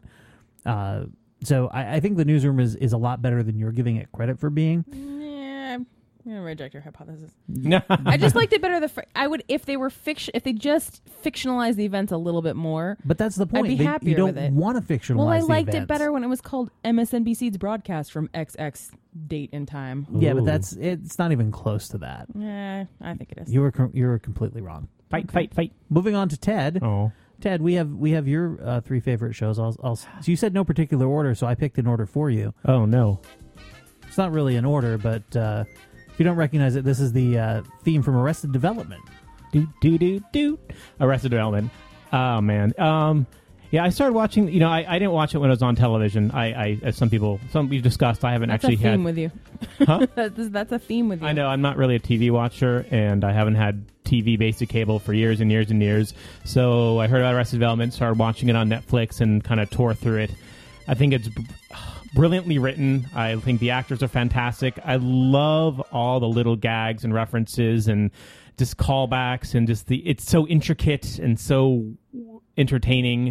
Uh, so I, I think the newsroom is, is a lot better than you're giving it credit for being. Yeah, I'm gonna reject your hypothesis. No. I just liked it better. The fr- I would if they were fiction if they just fictionalized the events a little bit more. But that's the point. I'd be They- happier you don't with it. want to fictionalize Well, I the liked it events. better when it was called M S N B C's broadcast from X X date and time. Yeah, but Ooh. that's it's not even close to that. Yeah, I think it is. You were com- you were completely wrong. Fight, fight, fight. Moving on to Ted. Oh. Ted, we have we have your uh, three favorite shows. I'll, I'll, so you said no particular order, so I picked an order for you. Oh, no. It's not really an order, but uh, if you don't recognize it, this is the uh, theme from Arrested Development. Do, do, do, do. Arrested Development. Oh, man. Um, yeah, I started watching, you know, I, I didn't watch it when it was on television. I, I as some people, some we've discussed, I haven't That's actually a theme had. with you. Huh? that's, that's a theme with you. I know, I'm not really a T V watcher, and I haven't had T V basic cable for years and years and years. So I heard about Arrested Development, started watching it on Netflix, and kind of tore through it. I think it's b- brilliantly written. I think the actors are fantastic. I love all the little gags and references and just callbacks, and just the it's so intricate and so entertaining.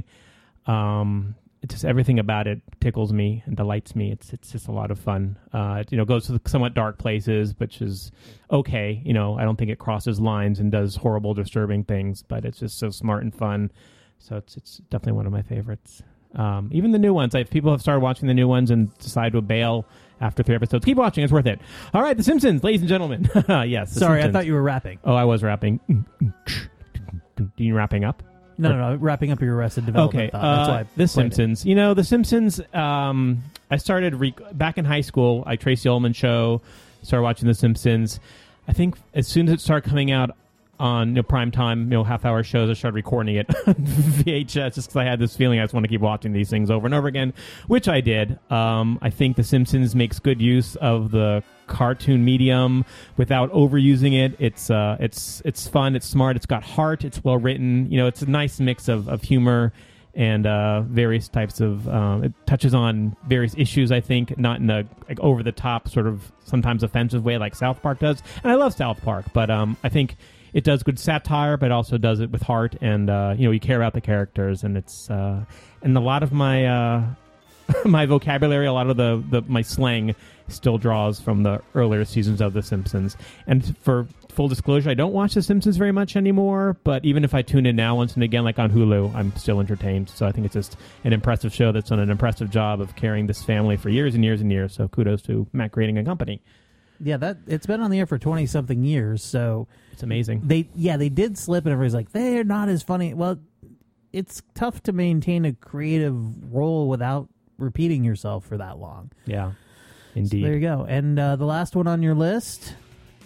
Um, it just everything about it tickles me and delights me. It's it's just a lot of fun. Uh, it, you know, goes to the somewhat dark places, which is okay. You know, I don't think it crosses lines and does horrible, disturbing things, but it's just so smart and fun. So it's it's definitely one of my favorites. Um, even the new ones. If people have started watching the new ones and decide to bail after three episodes, keep watching. It's worth it. All right, The Simpsons, ladies and gentlemen. Yes. The Sorry, I Simpsons. thought you were rapping. Oh, I was rapping. You wrapping up? No, no, no, wrapping up your Arrested Development Okay, thought. That's uh, why I The played it. Simpsons. You know, The Simpsons, um, I started re- back in high school. I Tracy Ullman show, started watching The Simpsons. I think as soon as it started coming out on you know, prime time, you know, half hour shows, I started recording it on V H S just because I had this feeling I just want to keep watching these things over and over again, which I did. Um, I think The Simpsons makes good use of the cartoon medium without overusing it. It's uh, it's it's fun. It's smart. It's got heart. It's well written. You know, it's a nice mix of, of humor and uh, various types of. Um, it touches on various issues. I think not in a like over the top sort of sometimes offensive way like South Park does. And I love South Park, but um, I think it does good satire, but also does it with heart. And uh, you know, you care about the characters, and it's uh, and a lot of my uh, my vocabulary, a lot of the, the my slang still draws from the earlier seasons of The Simpsons. And for full disclosure, I don't watch The Simpsons very much anymore, but even if I tune in now once and again, like on Hulu, I'm still entertained. So I think it's just an impressive show that's done an impressive job of carrying this family for years and years and years. So kudos to Matt Groening and company. Yeah, that it's been on the air for twenty something years, so It's amazing. they yeah they did slip, and everybody's like they're not as funny. Well, it's tough to maintain a creative role without repeating yourself for that long. Yeah, So indeed. there you go. And uh, the last one on your list.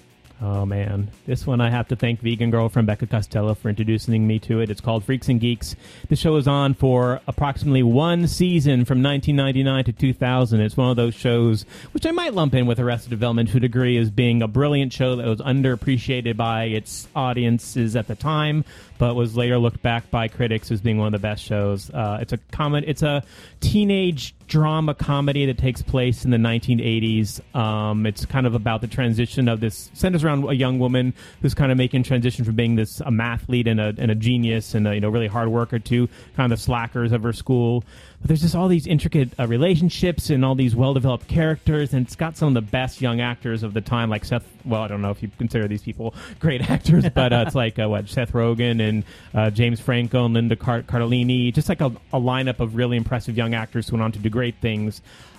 Oh, man. This one I have to thank Vegan Girlfriend Becca Costello for introducing me to it. It's called Freaks and Geeks. The show is on for approximately one season from nineteen ninety-nine to two thousand. It's one of those shows, which I might lump in with Arrested Development to a degree, as being a brilliant show that was underappreciated by its audiences at the time, but was later looked back by critics as being one of the best shows. Uh, it's a comment. It's a teenage drama comedy that takes place in the nineteen eighties. Um, it's kind of about the transition of this, centers around a young woman who's kind of making transition from being this a mathlete and a, and a genius and a you know really hard worker to kind of the slackers of her school. But there's just all these intricate uh, relationships and all these well-developed characters, and it's got some of the best young actors of the time, like Seth. Well, I don't know if you consider these people great actors, but uh, it's like uh, what Seth Rogen and uh, James Franco and Linda Cart- Cardellini, just like a, a lineup of really impressive young actors who went on to do great things.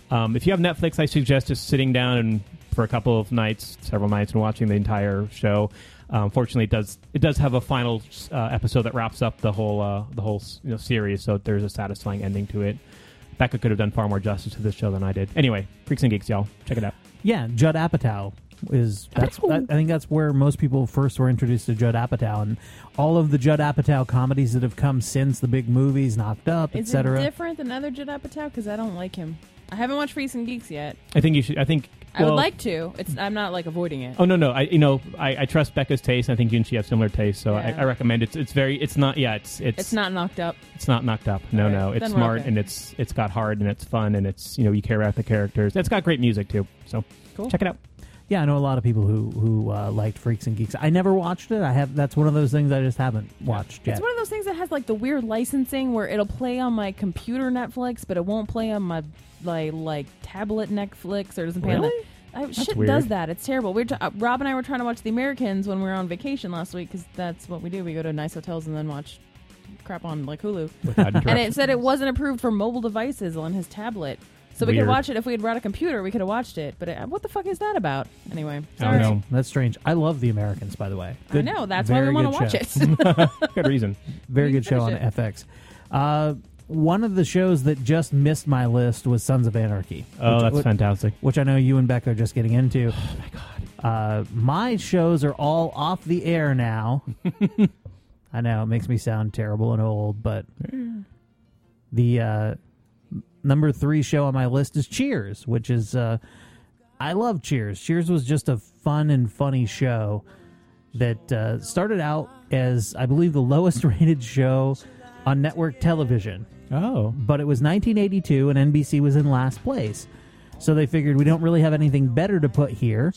Um, if you have Netflix, I suggest just sitting down and for a couple of nights, several nights, and watching the entire show. Um, fortunately, it does it does have a final uh, episode that wraps up the whole uh, the whole you know, series, so there's a satisfying ending to it. Becca could have done far more justice to this show than I did. Anyway, Freaks and Geeks, y'all, check it out. Yeah, Judd Apatow is that's that, I think that's where most people first were introduced to Judd Apatow, and all of the Judd Apatow comedies that have come since the big movies, Knocked Up, Is et cetera. it different than other Judd Apatow? Because I don't like him. I haven't watched Freaks and Geeks yet. I think you should. I think I well, would like to. It's I'm not like avoiding it. Oh no, no. I you know I, I trust Becca's taste. I think you and she have similar tastes, so Yeah. I, I recommend it. It's it's very. It's not. Yeah. It's it's. It's not Knocked Up. It's not Knocked Up. No, All right, no. It's then we're smart okay. and it's it's got heart and it's fun and it's you know you care about the characters. It's got great music too. So Cool. check it out. Yeah, I know a lot of people who who uh, liked Freaks and Geeks. I never watched it. I have that's one of those things I just haven't watched yet. It's one of those things that has like the weird licensing where it'll play on my computer Netflix, but it won't play on my like like tablet Netflix or doesn't play on Really? that. I, shit weird. does that. It's terrible. We're t- uh, Rob and I were trying to watch The Americans when we were on vacation last week because that's what we do. We go to nice hotels and then watch crap on like Hulu. Without And interruption. it said it wasn't approved for mobile devices on his tablet. So we Weird. could watch it if we had brought a computer. We could have watched it. But it, what the fuck is that about? Anyway, I sorry. don't know. That's strange. I love The Americans, by the way. Good, I know. That's why we very want to good watch show. it. Good reason. Very We good show on finish it. F X. Uh, one of the shows that just missed my list was Sons of Anarchy. Oh, which, that's which, fantastic. which I know you and Becca are just getting into. Oh my god. Uh, my shows are all off the air now. I know it makes me sound terrible and old, but the uh, number three show on my list is Cheers, which is uh, I love Cheers. Cheers was just a fun and funny show that uh, started out as I believe the lowest rated show on network television. Oh. But it was nineteen eighty-two, and N B C was in last place. So they figured we don't really have anything better to put here.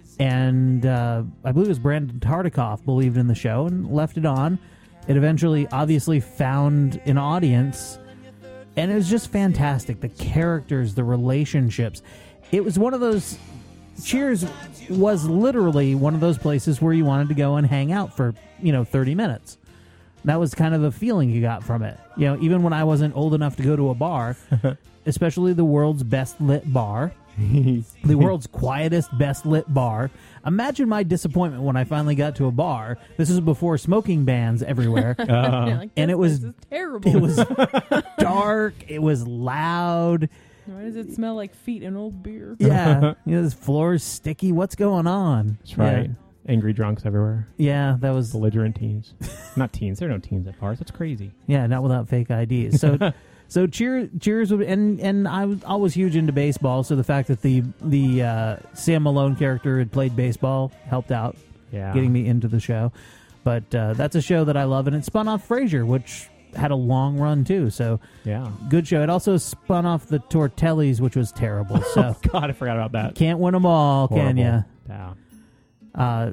And uh, I believe it was Brandon Tartikoff believed in the show and left it on. It eventually, obviously, found an audience. And it was just fantastic. The characters, the relationships. It was one of those... Cheers was literally one of those places where you wanted to go and hang out for, you know, thirty minutes. That was kind of the feeling you got from it. You know, even when I wasn't old enough to go to a bar, especially the world's best lit bar, the world's quietest, best lit bar. Imagine my disappointment when I finally got to a bar. This is before smoking bans everywhere. You're like, And this it was- place is terrible. It was dark. It was loud. Why does it smell like feet and old beer? Yeah. You know, this floor's sticky. What's going on? That's right. Yeah, Angry drunks everywhere. yeah that was... Belligerent teens. Not teens. There are no teens at bars. That's crazy. Yeah, not without fake I Ds. So, so cheer, cheers, would, and and I was always huge into baseball. So the fact that the the uh, Sam Malone character had played baseball helped out, Yeah. getting me into the show. But uh, that's a show that I love, and it spun off Frasier, which had a long run too. So Yeah. good show. It also spun off the Tortellis, which was terrible. So God, I forgot about that. can't win them all, can Horrible. ya? Yeah. Uh,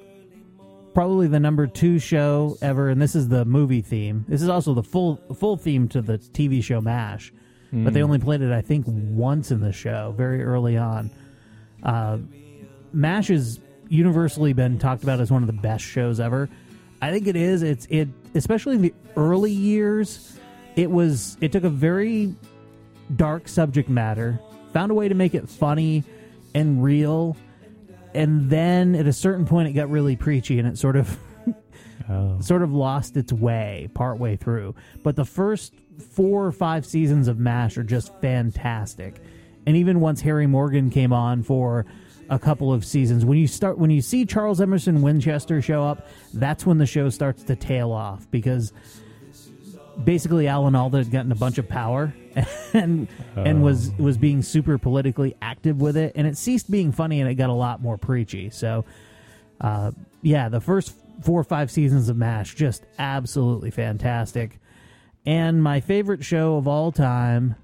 probably the number two show ever, and this is the movie theme. This is also the full full theme to the T V show MASH, but they only played it, I think, once in the show, very early on. Uh, MASH has universally been talked about as one of the best shows ever. I think it is. It's it, especially in the early years. It was. It took a very dark subject matter, found a way to make it funny and real. And then at a certain point, it got really preachy, and it sort of Oh. sort of lost its way partway through. But the first four or five seasons of MASH are just fantastic. And even once Harry Morgan came on for a couple of seasons, when you start when you see Charles Emerson Winchester show up, that's when the show starts to tail off, because basically Alan Alda had gotten a bunch of power and and was was being super politically active with it, and it ceased being funny and it got a lot more preachy. So uh, yeah, the first four or five seasons of MASH, just absolutely fantastic. And my favorite show of all time,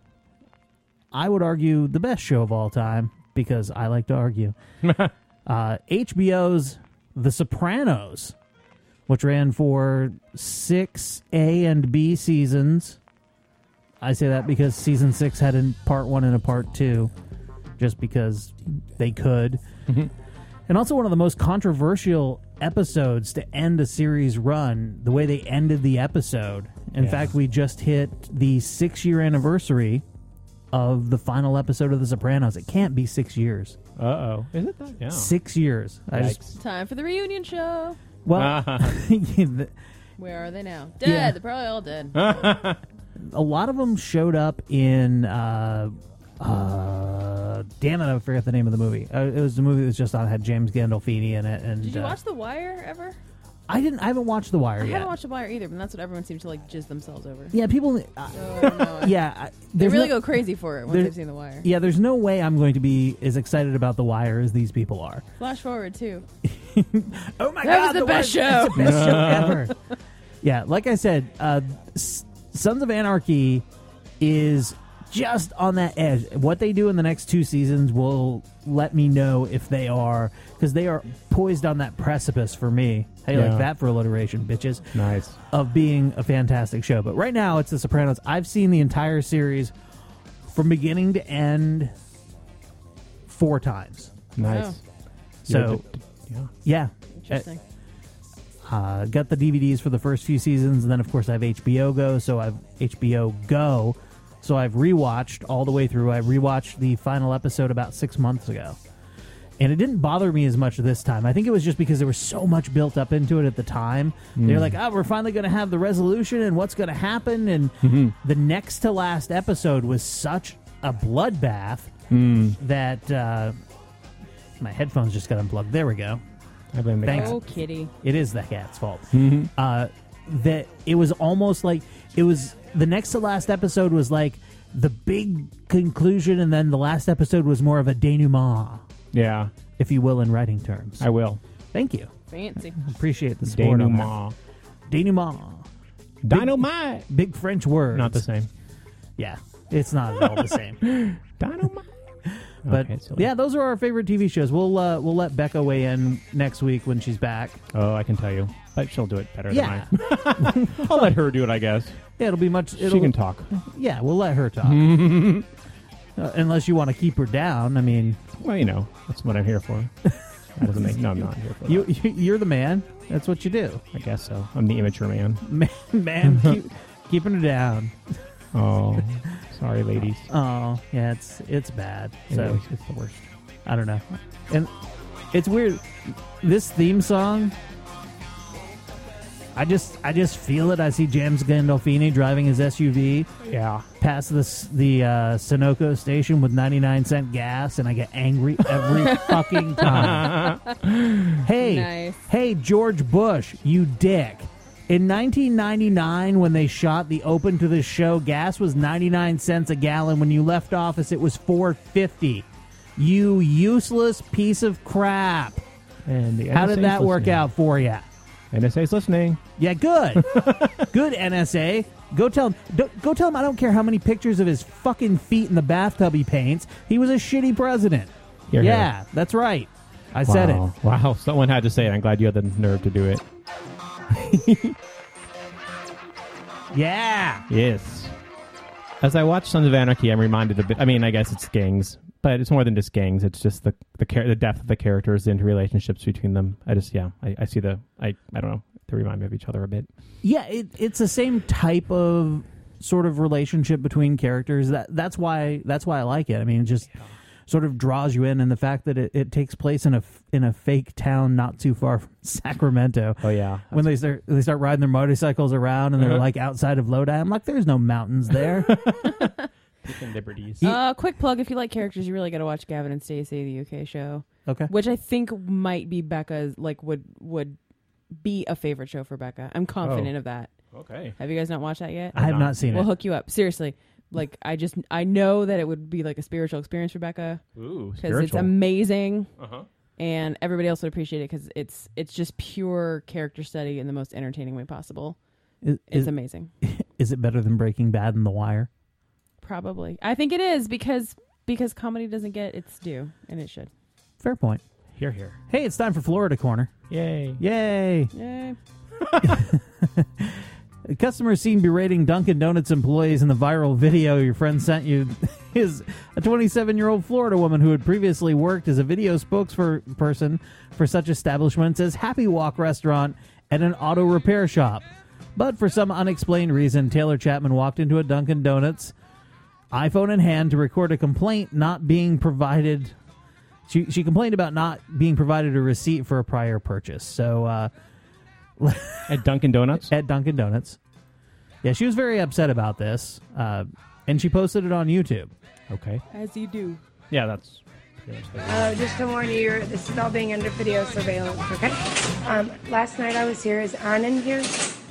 I would argue the best show of all time, because I like to argue, uh, H B O's The Sopranos, which ran for six A and B seasons. I say that because season six had a part one and a part two, just because they could. And also one of the most controversial episodes to end a series run, the way they ended the episode. In Yeah. fact, we just hit the six-year anniversary of the final episode of The Sopranos. It can't be six years. Uh oh. Is it that? Yeah. Six years. I just, Yikes. Time for the reunion show. well, the- Where are they now? Dead. Yeah. They're probably all dead. a lot of them showed up in. Uh, uh, damn it! I forgot the name of the movie. Uh, it was the movie that was just on. Had James Gandolfini in it. And Did you uh, watch The Wire ever? I didn't. I haven't watched The Wire I yet. haven't watched The Wire either, but that's what everyone seems to like jizz themselves over. Yeah, people. Uh, So I don't know. yeah, I- They there's really no- go crazy for it once there- they've seen The Wire. Yeah, there's no way I'm going to be as excited about The Wire as these people are. Flash forward too. Oh my That god, was the best Wire- show. It's the best show ever. Yeah, like I said, uh, S- Sons of Anarchy is just on that edge. What they do in the next two seasons will let me know if they are, because they are poised on that precipice for me. How you Yeah. like that for alliteration, bitches? Nice. Of being a fantastic show. But right now, it's The Sopranos. I've seen the entire series from beginning to end four times. Nice. Oh. So, Yeah. yeah. Interesting. Uh, got the D V Ds for the first few seasons, and then of course I have H B O Go, so I've H B O Go, so I've rewatched all the way through. I rewatched the final episode about six months ago, and it didn't bother me as much this time. I think it was just because there was so much built up into it at the time. They're like, "Oh, we're finally going to have the resolution, and what's going to happen?" And the next to last episode was such a bloodbath that uh, my headphones just got unplugged. There we go. I blame the Thanks. cat. Oh, kitty. It is the cat's fault. Uh, that it was almost like it was the next to last episode was like the big conclusion, and then the last episode was more of a denouement, Yeah, if you will, in writing terms. I will. Thank you. Fancy. Appreciate the support on that. Denouement. Denouement. Dynamite. Big French word. Not the same. Yeah, it's not at all the same. Dynamite. But Okay, silly. yeah, those are our favorite T V shows. We'll uh, we'll let Becca weigh in next week when she's back. Oh, I can tell you, but she'll do it better Yeah, than I. I'll let her do it, I guess. yeah, it'll be much. It'll, She can talk. Yeah, we'll let her talk. uh, unless you want to keep her down. I mean, Well, you know, that's what I'm here for. That doesn't make. No, I'm not here for you, that. you you're the man. That's what you do, I guess so. I'm the immature man. man. man keep, keeping her down. Oh, sorry, ladies. Oh, yeah, it's it's bad. So Anyways, it's the worst. I don't know, and it's weird. This theme song, I just I just feel it. I see James Gandolfini driving his S U V Yeah. past this the uh, Sunoco station with ninety-nine cent gas, and I get angry every fucking time. Hey, Nice. hey, George Bush, you dick. In nineteen ninety-nine, when they shot the open to the show, gas was ninety-nine cents a gallon. When you left office, it was four fifty. You useless piece of crap. And the How N S did A's that work listening. out for you? N S A's listening. Yeah, good. Good, N S A. Go tell him. Don't, go tell him I don't care how many pictures of his fucking feet in the bathtub he paints. He was a shitty president. Here, yeah, here. that's right. I said it. Wow. Wow, someone had to say it. I'm glad you had the nerve to do it. Yeah. Yes. As I watch Sons of Anarchy, I'm reminded a bit. I mean, I guess it's gangs, but it's more than just gangs. It's just the the char- the depth of the characters, the interrelationships between them. I just, yeah, I, I see the. I I don't know. They remind me of each other a bit. Yeah, it, it's the same type of sort of relationship between characters. That that's why that's why I like it. I mean, it just sort of draws you in, and the fact that it, it takes place in a f- in a fake town not too far from Sacramento. Oh yeah, When they start they start riding their motorcycles around and they're Uh-huh. like outside of Lodi, I'm like, there's no mountains there. Taking liberties. Uh, quick plug: if you like characters, you really got to watch Gavin and Stacey, the U K show, Okay. which I think might be Becca's. Like, would would be a favorite show for Becca. I'm confident Oh. of that. Okay. Have you guys not watched that yet? I have not. not seen We'll it. hook you up. Seriously, like I just I know that it would be like a spiritual experience for Becca Ooh, because it's spiritual. amazing, Uh huh. and everybody else would appreciate it because it's it's just pure character study in the most entertaining way possible. Is, It's is, amazing. is it better than Breaking Bad and The Wire? Probably, I think it is because because comedy doesn't get its due, and it should. Fair point. Here, here. Hey, it's time for Florida Corner. Yay. Yay. Yay. Customers seen berating Dunkin' Donuts employees in the viral video your friend sent you is a twenty-seven-year-old Florida woman who had previously worked as a video spokesperson for such establishments as Happy Walk Restaurant and an auto repair shop. But for some unexplained reason, Taylor Chapman walked into a Dunkin' Donuts iPhone in hand to record a complaint not being provided. She she complained about not being provided a receipt for a prior purchase. So uh, At Dunkin' Donuts? at Dunkin' Donuts. Yeah, she was very upset about this, uh, and she posted it on YouTube. Okay. As you do. Yeah, that's... Uh, just to warn you, this is all being under video surveillance, okay? Um, last night I was here. Is Anand here?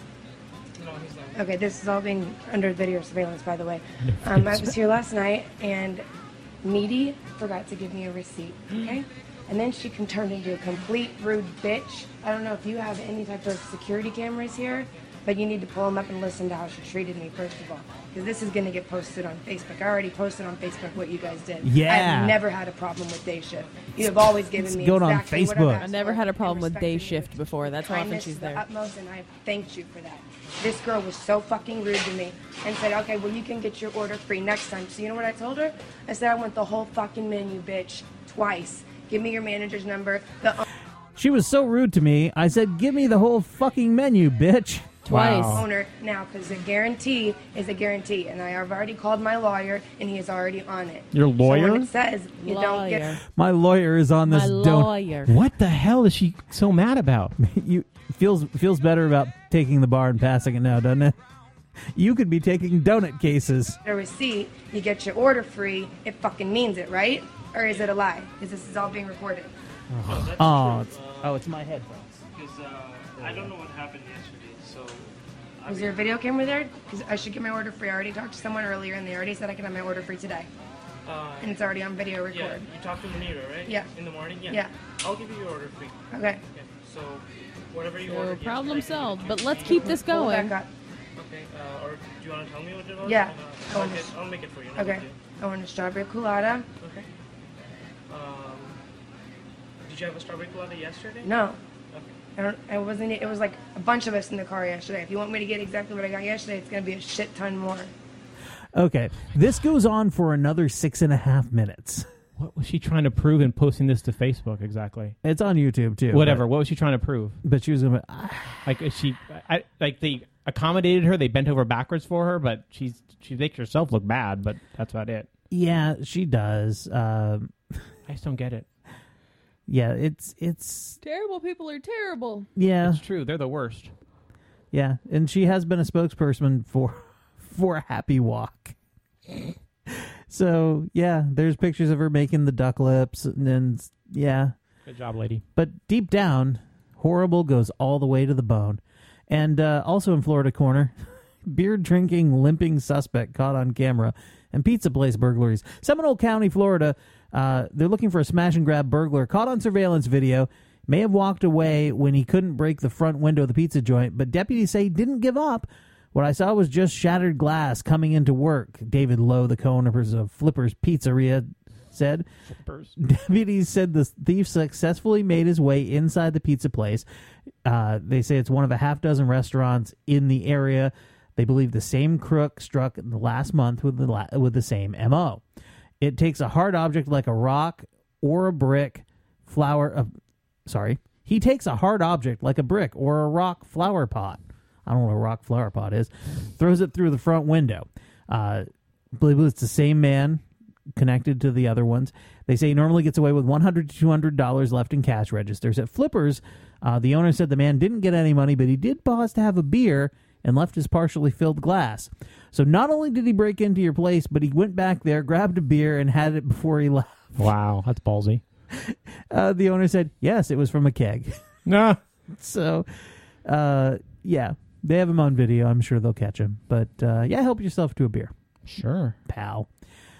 Okay, this is all being under video surveillance, by the way. Um, I was here last night, and Needy forgot to give me a receipt, okay? And then she can turn into a complete rude bitch. I don't know if you have any type of security cameras here, but you need to pull them up and listen to how she treated me, first of all. Because this is going to get posted on Facebook. I already posted on Facebook what you guys did. Yeah. I've never had a problem with day shift. You have always given me going on exactly what I've Facebook. asked I never for had a and problem with day respected me shift with before. That's how often kindness she's to the there. utmost, and I thanked you for that. This girl was so fucking rude to me and said, okay, well, you can get your order free next time. So you know what I told her? I said, I want the whole fucking menu, bitch, twice. Give me your manager's number. The She was so rude to me. I said, "Give me the whole fucking menu, bitch." Twice. Wow. owner now, because a guarantee is a guarantee, and I have already called my lawyer, and he is already on it. Your lawyer? So when it says you don't Lawyer. get My lawyer is on this. My Don't lawyer. What the hell is she so mad about? you feels feels better about taking the bar and passing it now, doesn't it? You could be taking donut cases. a receipt, you get your order free, it fucking means it, right? Or is it a lie? Because this is all being recorded. Oh, it's, oh, it's my headphones. Because uh, I don't know what happened yesterday, so I Is mean, there a video camera there? Because I should get my order free. I already talked to someone earlier, and they already said I can have my order free today. uh, And it's already on video yeah, record. you talked to Munira, right? Yeah. In the morning, yeah. Yeah. I'll give you your order free. Okay. Okay. So whatever you So ordered. problem yesterday, solved. you But can- let's keep this Pull it going. back up. Okay. Uh, or do you want to tell me what it was? Yeah. And, I uh, I'll, wanna get, sh- I'll make it for you. No Okay. big deal. I want a strawberry colada. Okay. Um, did you have a strawberry colada yesterday? No. Okay. I don't. I wasn't. It was like a bunch of us in the car yesterday. If you want me to get exactly what I got yesterday, it's gonna be a shit ton more. Okay, this goes on for another six and a half minutes. What was she trying to prove in posting this to Facebook exactly? It's on YouTube too. Whatever. But, What was she trying to prove? but she was gonna. Like is she, I, like they accommodated her, they bent over backwards for her, but she's she makes herself look bad. But that's about it. Yeah, she does. Um, I just don't get it. yeah, it's it's Terrible people are terrible. yeah It's true. They're the worst. yeah, and she has been a spokesperson for for Happy Walk. So yeah, there's pictures of her making the duck lips, and then yeah, Good job, lady. but deep down, horrible goes all the way to the bone. And uh, also in Florida corner, beer drinking, limping suspect caught on camera, and pizza place burglaries. Seminole County, Florida, uh, they're looking for a smash and grab burglar caught on surveillance video. May have walked away when he couldn't break the front window of the pizza joint, but deputies say he didn't give up. What I saw was just shattered glass coming into work, David Lowe, the co-owners of Flipper's Pizzeria, said. Deputies said the thief successfully made his way inside the pizza place. Uh, they say it's one of a half dozen restaurants in the area. They believe the same crook struck in the last month with the la- with the same M O. It takes a hard object like a rock or a brick, flower. Uh, sorry, he takes a hard object like a brick or a rock flower pot. I don't know what a rock flower pot is. Throws it through the front window. Uh, believe it's the same man connected to the other ones. They say he normally gets away with one hundred to two hundred dollars left in cash registers. At Flippers, uh, the owner said the man didn't get any money, but he did pause to have a beer and left his partially filled glass. So not only did he break into your place, but he went back there, grabbed a beer, and had it before he left. Wow, that's ballsy. Uh, the owner said, yes, it was from a keg. Nah. So, uh, yeah, they have him on video. I'm sure they'll catch him. But, uh, yeah, help yourself to a beer, Sure. pal.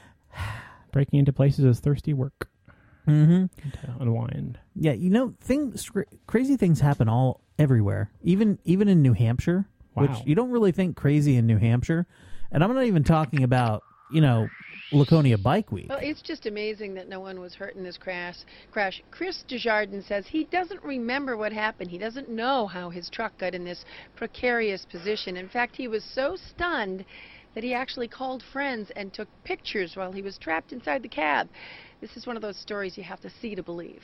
Breaking into places is thirsty work. Mm-hmm. To unwind. Yeah, you know, things cra- crazy things happen all everywhere, even even in New Hampshire, Wow. which you don't really think crazy in New Hampshire. And I'm not even talking about, you know, Laconia Bike Week. Well, it's just amazing that no one was hurt in this crash. Crash. Chris Desjardins says he doesn't remember what happened. He doesn't know how his truck got in this precarious position. In fact, he was so stunned that he actually called friends and took pictures while he was trapped inside the cab. This is one of those stories you have to see to believe.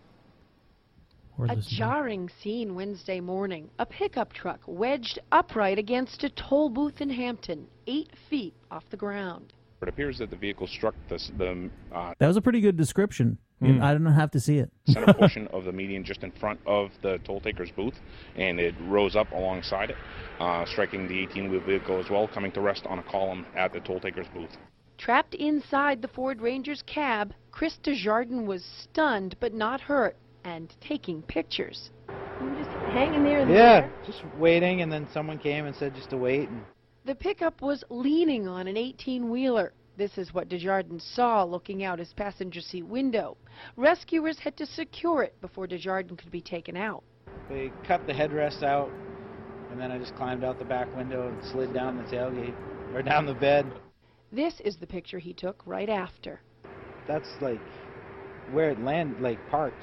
Or A listen to- jarring scene Wednesday morning. A pickup truck wedged upright against a toll booth in Hampton, eight feet off the ground. It appears that the vehicle struck the, the uh, That was a pretty good description. Mm. I don't have to see it. center portion of the median just in front of the toll taker's booth, and it rose up alongside it, uh, striking the eighteen-wheel vehicle as well, coming to rest on a column at the toll taker's booth. Trapped inside the Ford Ranger's cab, Chris Desjardins was stunned but not hurt and taking pictures. You were just hanging there in the Yeah, air? just waiting, and then someone came and said just to wait. And The pickup was leaning on an eighteen-wheeler. This is what Desjardins saw looking out his passenger seat window. Rescuers had to secure it before Desjardins could be taken out. they cut the headrest out, and then I just climbed out the back window and slid down the tailgate, or down the bed. This is the picture he took right after. That's like where it landed, like parked.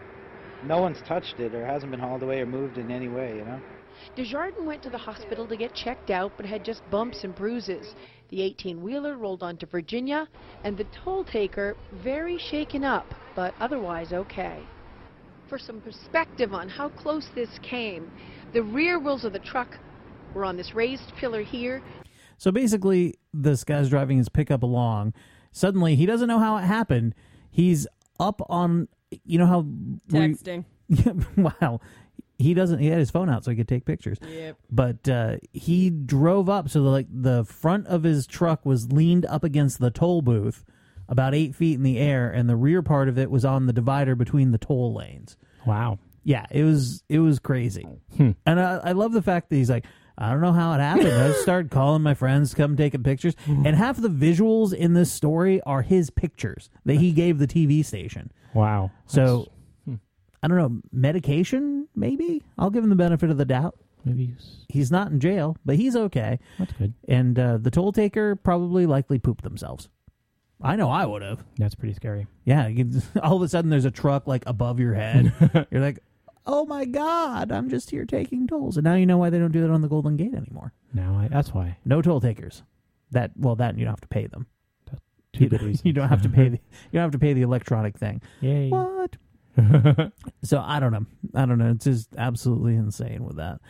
No one's touched it or hasn't been hauled away or moved in any way, you know? Desjardins went to the hospital to get checked out but had just bumps and bruises. The eighteen-wheeler rolled onto Virginia, and the toll taker very shaken up, but otherwise okay. For some perspective on how close this came, the rear wheels of the truck were on this raised pillar here. So basically, this guy's driving his pickup along. Suddenly, he doesn't know how it happened. He's up on, you know how... Texting. We, wow. He doesn't, he had his phone out so he could take pictures. Yep. But uh, he drove up, so the, like the front of his truck was leaned up against the toll booth about eight feet in the air, and the rear part of it was on the divider between the toll lanes. Wow. Yeah, it was it was crazy. Hmm. And I, I love the fact that he's like, I don't know how it happened. I just started calling my friends to come taking pictures. And half of the visuals in this story are his pictures that he gave the T V station. Wow. So, hmm. I don't know, medication, maybe? I'll give him the benefit of the doubt. Maybe he's, he's not in jail, but he's okay. That's good. And uh, the toll taker probably likely pooped themselves. I know I would have. That's pretty scary. Yeah, you can, all of a sudden there's a truck like above your head. You're like, oh my God, I'm just here taking tolls. And now you know why they don't do that on the Golden Gate anymore. Now I, that's why. No toll takers. That well, that you don't have to pay them. That's two you, good reasons. You don't have to pay the you don't have to pay the electronic thing. Yay. What? So I don't know. I don't know. It's just absolutely insane with that.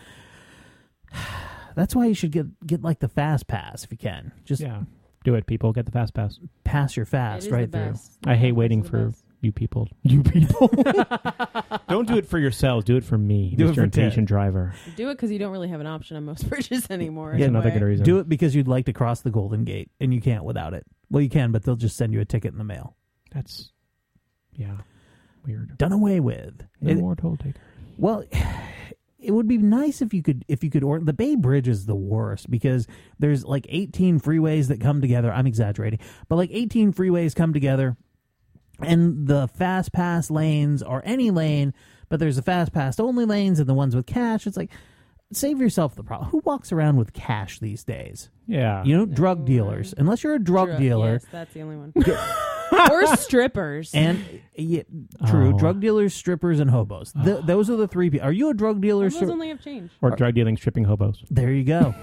That's why you should get get like the fast pass if you can. Just yeah. Do it, people. Get the fast pass. Pass your fast right through. I hate waiting for best. you people. You people. Don't do it for yourselves. Do it for me, Do it Mister for Ted. Impatient Driver. Do it because you don't really have an option on most bridges anymore. Yeah, another anyway. good reason. Do it because you'd like to cross the Golden Gate, and you can't without it. Well, you can, but they'll just send you a ticket in the mail. That's, yeah, weird. Done away with. No It- more toll taker. Well, it would be nice if you could if you could order. The Bay Bridge is the worst because there's like eighteen freeways that come together. I'm exaggerating, but like eighteen freeways come together, and the fast pass lanes are any lane, but there's the fast pass only lanes and the ones with cash. It's like, save yourself the problem. Who walks around with cash these days? Yeah. You know, drug dealers. Unless you're a drug Dru- dealer. Yes, that's the only one. Or strippers. And yeah, true, Oh. drug dealers, strippers, and hobos. Th- those are the three people. Are you a drug dealer? Those stri- only have change. Or drug dealing, stripping hobos. There you go.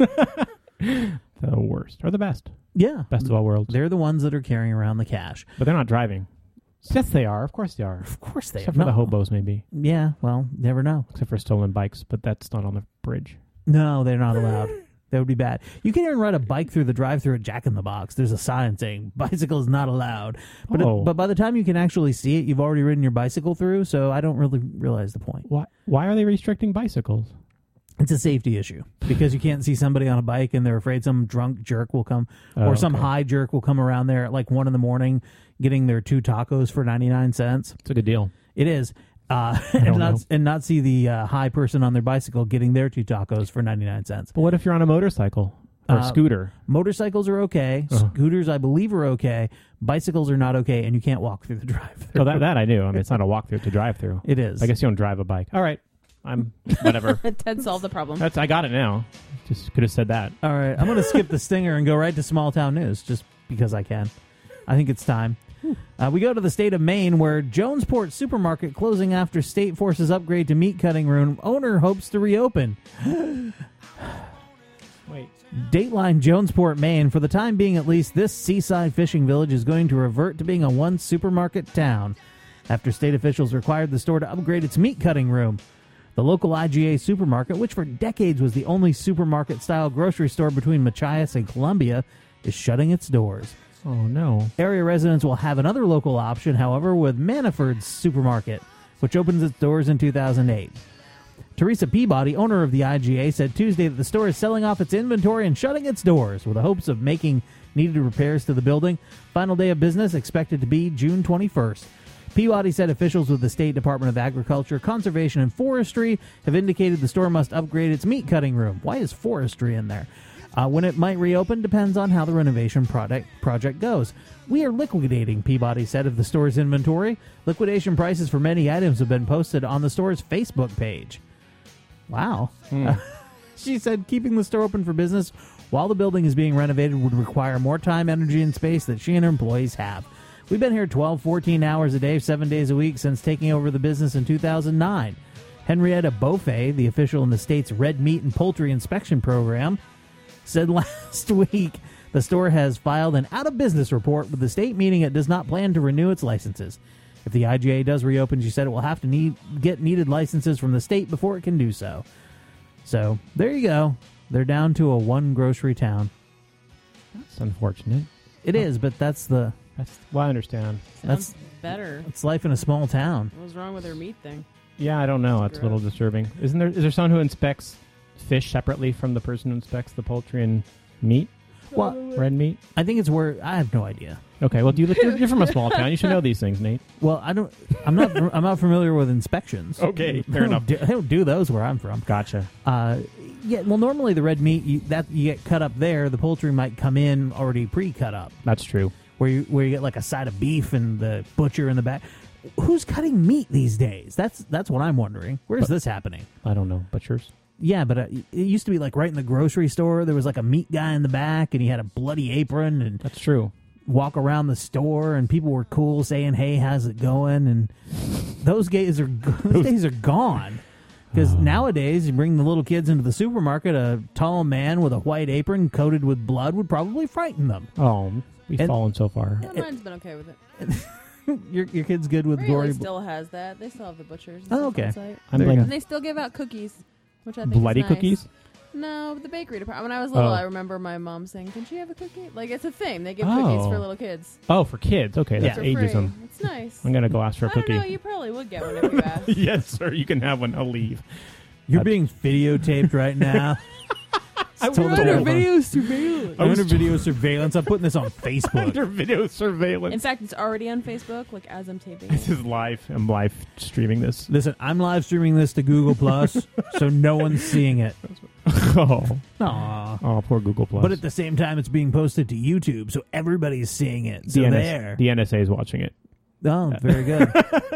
The worst. Or the best. Yeah. Best of all worlds. They're the ones that are carrying around the cash. But they're not driving. Yes, they are. Of course they are. Of course they Except are. for the No. hobos, maybe. Yeah, well, never know. Except for stolen bikes, but that's not on the bridge. No, they're not allowed. That would be bad. You can't even ride a bike through the drive-through at Jack in the Box. There's a sign saying bicycle is not allowed. But Oh. it, but by the time you can actually see it, you've already ridden your bicycle through. So I don't really realize the point. Why? Why are they restricting bicycles? It's a safety issue because you can't see somebody on a bike and they're afraid some drunk jerk will come Oh, or some okay. high jerk will come around there at like one in the morning getting their two tacos for ninety-nine cents. It's a good deal. It is. Uh, I and don't not know. and not see the uh, high person on their bicycle getting their two tacos for ninety-nine cents. But what if you're on a motorcycle or a Uh, scooter? Motorcycles are okay. Uh-huh. Scooters, I believe, are okay. Bicycles are not okay, and you can't walk through the drive-through. Oh, that, that I knew. I mean, it's not a walk-through, it's a drive-through. It is. I guess you don't drive a bike. All right. I'm, whatever. Ted solved the problem. That's I got it now. Just could have said that. All right, I'm going to skip the stinger and go right to small town news just because I can. I think it's time. Uh, we go to the state of Maine where Jonesport Supermarket closing after state forces upgrade to meat cutting room. Owner hopes to reopen. Wait. Dateline Jonesport, Maine. For the time being at least, this seaside fishing village is going to revert to being a one supermarket town after state officials required the store to upgrade its meat cutting room. The local I G A supermarket, which for decades was the only supermarket-style grocery store between Machias and Columbia, is shutting its doors. Oh, no. Area residents will have another local option, however, with Manaford's Supermarket, which opens its doors in two thousand eight. Teresa Peabody, owner of the I G A, said Tuesday that the store is selling off its inventory and shutting its doors with the hopes of making needed repairs to the building. Final day of business expected to be June twenty-first. Peabody said officials with the State Department of Agriculture, Conservation, and Forestry have indicated the store must upgrade its meat cutting room. Why is forestry in there? Uh, when it might reopen depends on how the renovation product project goes. We are liquidating, Peabody said of the store's inventory. Liquidation prices for many items have been posted on the store's Facebook page. Wow. Hmm. Uh, she said keeping the store open for business while the building is being renovated would require more time, energy, and space that she and her employees have. We've been here twelve, fourteen hours a day, seven days a week since taking over the business in two thousand nine. Henrietta Beaufay, the official in the state's Red Meat and Poultry Inspection Program, said last week the store has filed an out-of-business report with the state, meaning it does not plan to renew its licenses. If the I G A does reopen, she said it will have to need get needed licenses from the state before it can do so. So, there you go. They're down to a one-grocery town. That's unfortunate. It oh. is, but that's the... That's, well, I understand. Sounds That's better. It's life in a small town. What was wrong with their meat thing? Yeah, I don't know. That's a little disturbing. Isn't there? Is there someone who inspects fish separately from the person who inspects the poultry and meat? Well, red meat. I think it's where I have no idea. Okay, well, do you look? You're, you're from a small town. You should know these things, Nate. Well, I don't. I'm not. I'm not familiar with inspections. Okay, They fair don't enough. do- they don't do those where I'm from. Gotcha. Uh, yeah. Well, normally the red meat you, that you get cut up there. The poultry might come in already pre-cut up. That's true. Where you where you get like a side of beef and the butcher in the back. Who's cutting meat these days? That's that's what I'm wondering. Where's But- this happening? I don't know. Butchers. Yeah, but uh, it used to be like right in the grocery store. There was like a meat guy in the back, and he had a bloody apron, and that's true. Walk around the store, and people were cool, saying, "Hey, how's it going?" And those days are those days are gone. Because Oh. nowadays, you bring the little kids into the supermarket, a tall man with a white apron coated with blood would probably frighten them. Oh, we've And- fallen so far. Yeah, mine's been okay with it. your your kid's good with Really gory. still has that. They still have the butchers. And Oh, stuff on okay. site. I'm blaming- And they still give out cookies, which I think Bloody is nice. cookies? No, the bakery department. When I was little, Oh. I remember my mom saying, "Can she have a cookie?" Like it's a thing. They give cookies Oh. for little kids. Oh, for kids. Okay, that's For ageism. free. It's nice. I'm gonna go ask for a I don't cookie. know. You probably would get one if you asked. Yes, sir. You can have one. I'll leave. You're being videotaped right now. I'm Total under terrible. video surveillance. I'm under video surveillance. I'm putting this on Facebook. Under video surveillance. In fact, it's already on Facebook. Like as I'm taping. This is live. I'm live streaming this. Listen, I'm live streaming this to Google Plus, so no one's seeing it. Oh, Aw. oh, poor Google Plus. But at the same time, it's being posted to YouTube, so everybody's seeing it. So the, N S- there. the N S A is watching it. Oh, very good.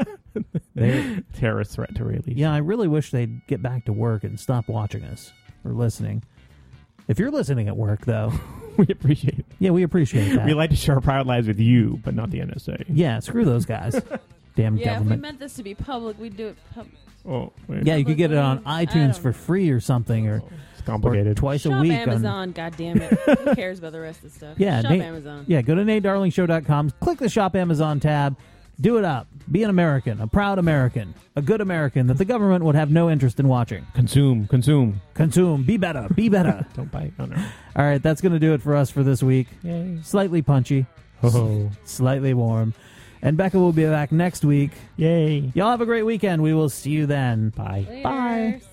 There. Terrorist threat to release. Yeah, I really wish they'd get back to work and stop watching us or listening. If you're listening at work, though, we appreciate it. yeah, we appreciate that. We like to share our private lives with you, but not the N S A. Yeah, screw those guys. Damn Yeah, if we government. meant this to be public, we'd do it. Pub- Oh, wait. Yeah, you could get it on I iTunes don't- for free or something, or, It's complicated. or twice Shop a week. Amazon, on, God damn it. Who cares about the rest of the stuff? yeah, Shop Nate- Amazon. Yeah, go to Nate Darling Show dot com. Click the Shop Amazon tab. Do it up. Be an American, a proud American, a good American that the government would have no interest in watching. Consume, consume. Consume. Be better. Be better. Don't bite. Oh, no. All right, that's going to do it for us for this week. Yay. Slightly punchy. Oh. Slightly warm. And Becca will be back next week. Yay. Y'all have a great weekend. We will see you then. Bye. Bye. Laters.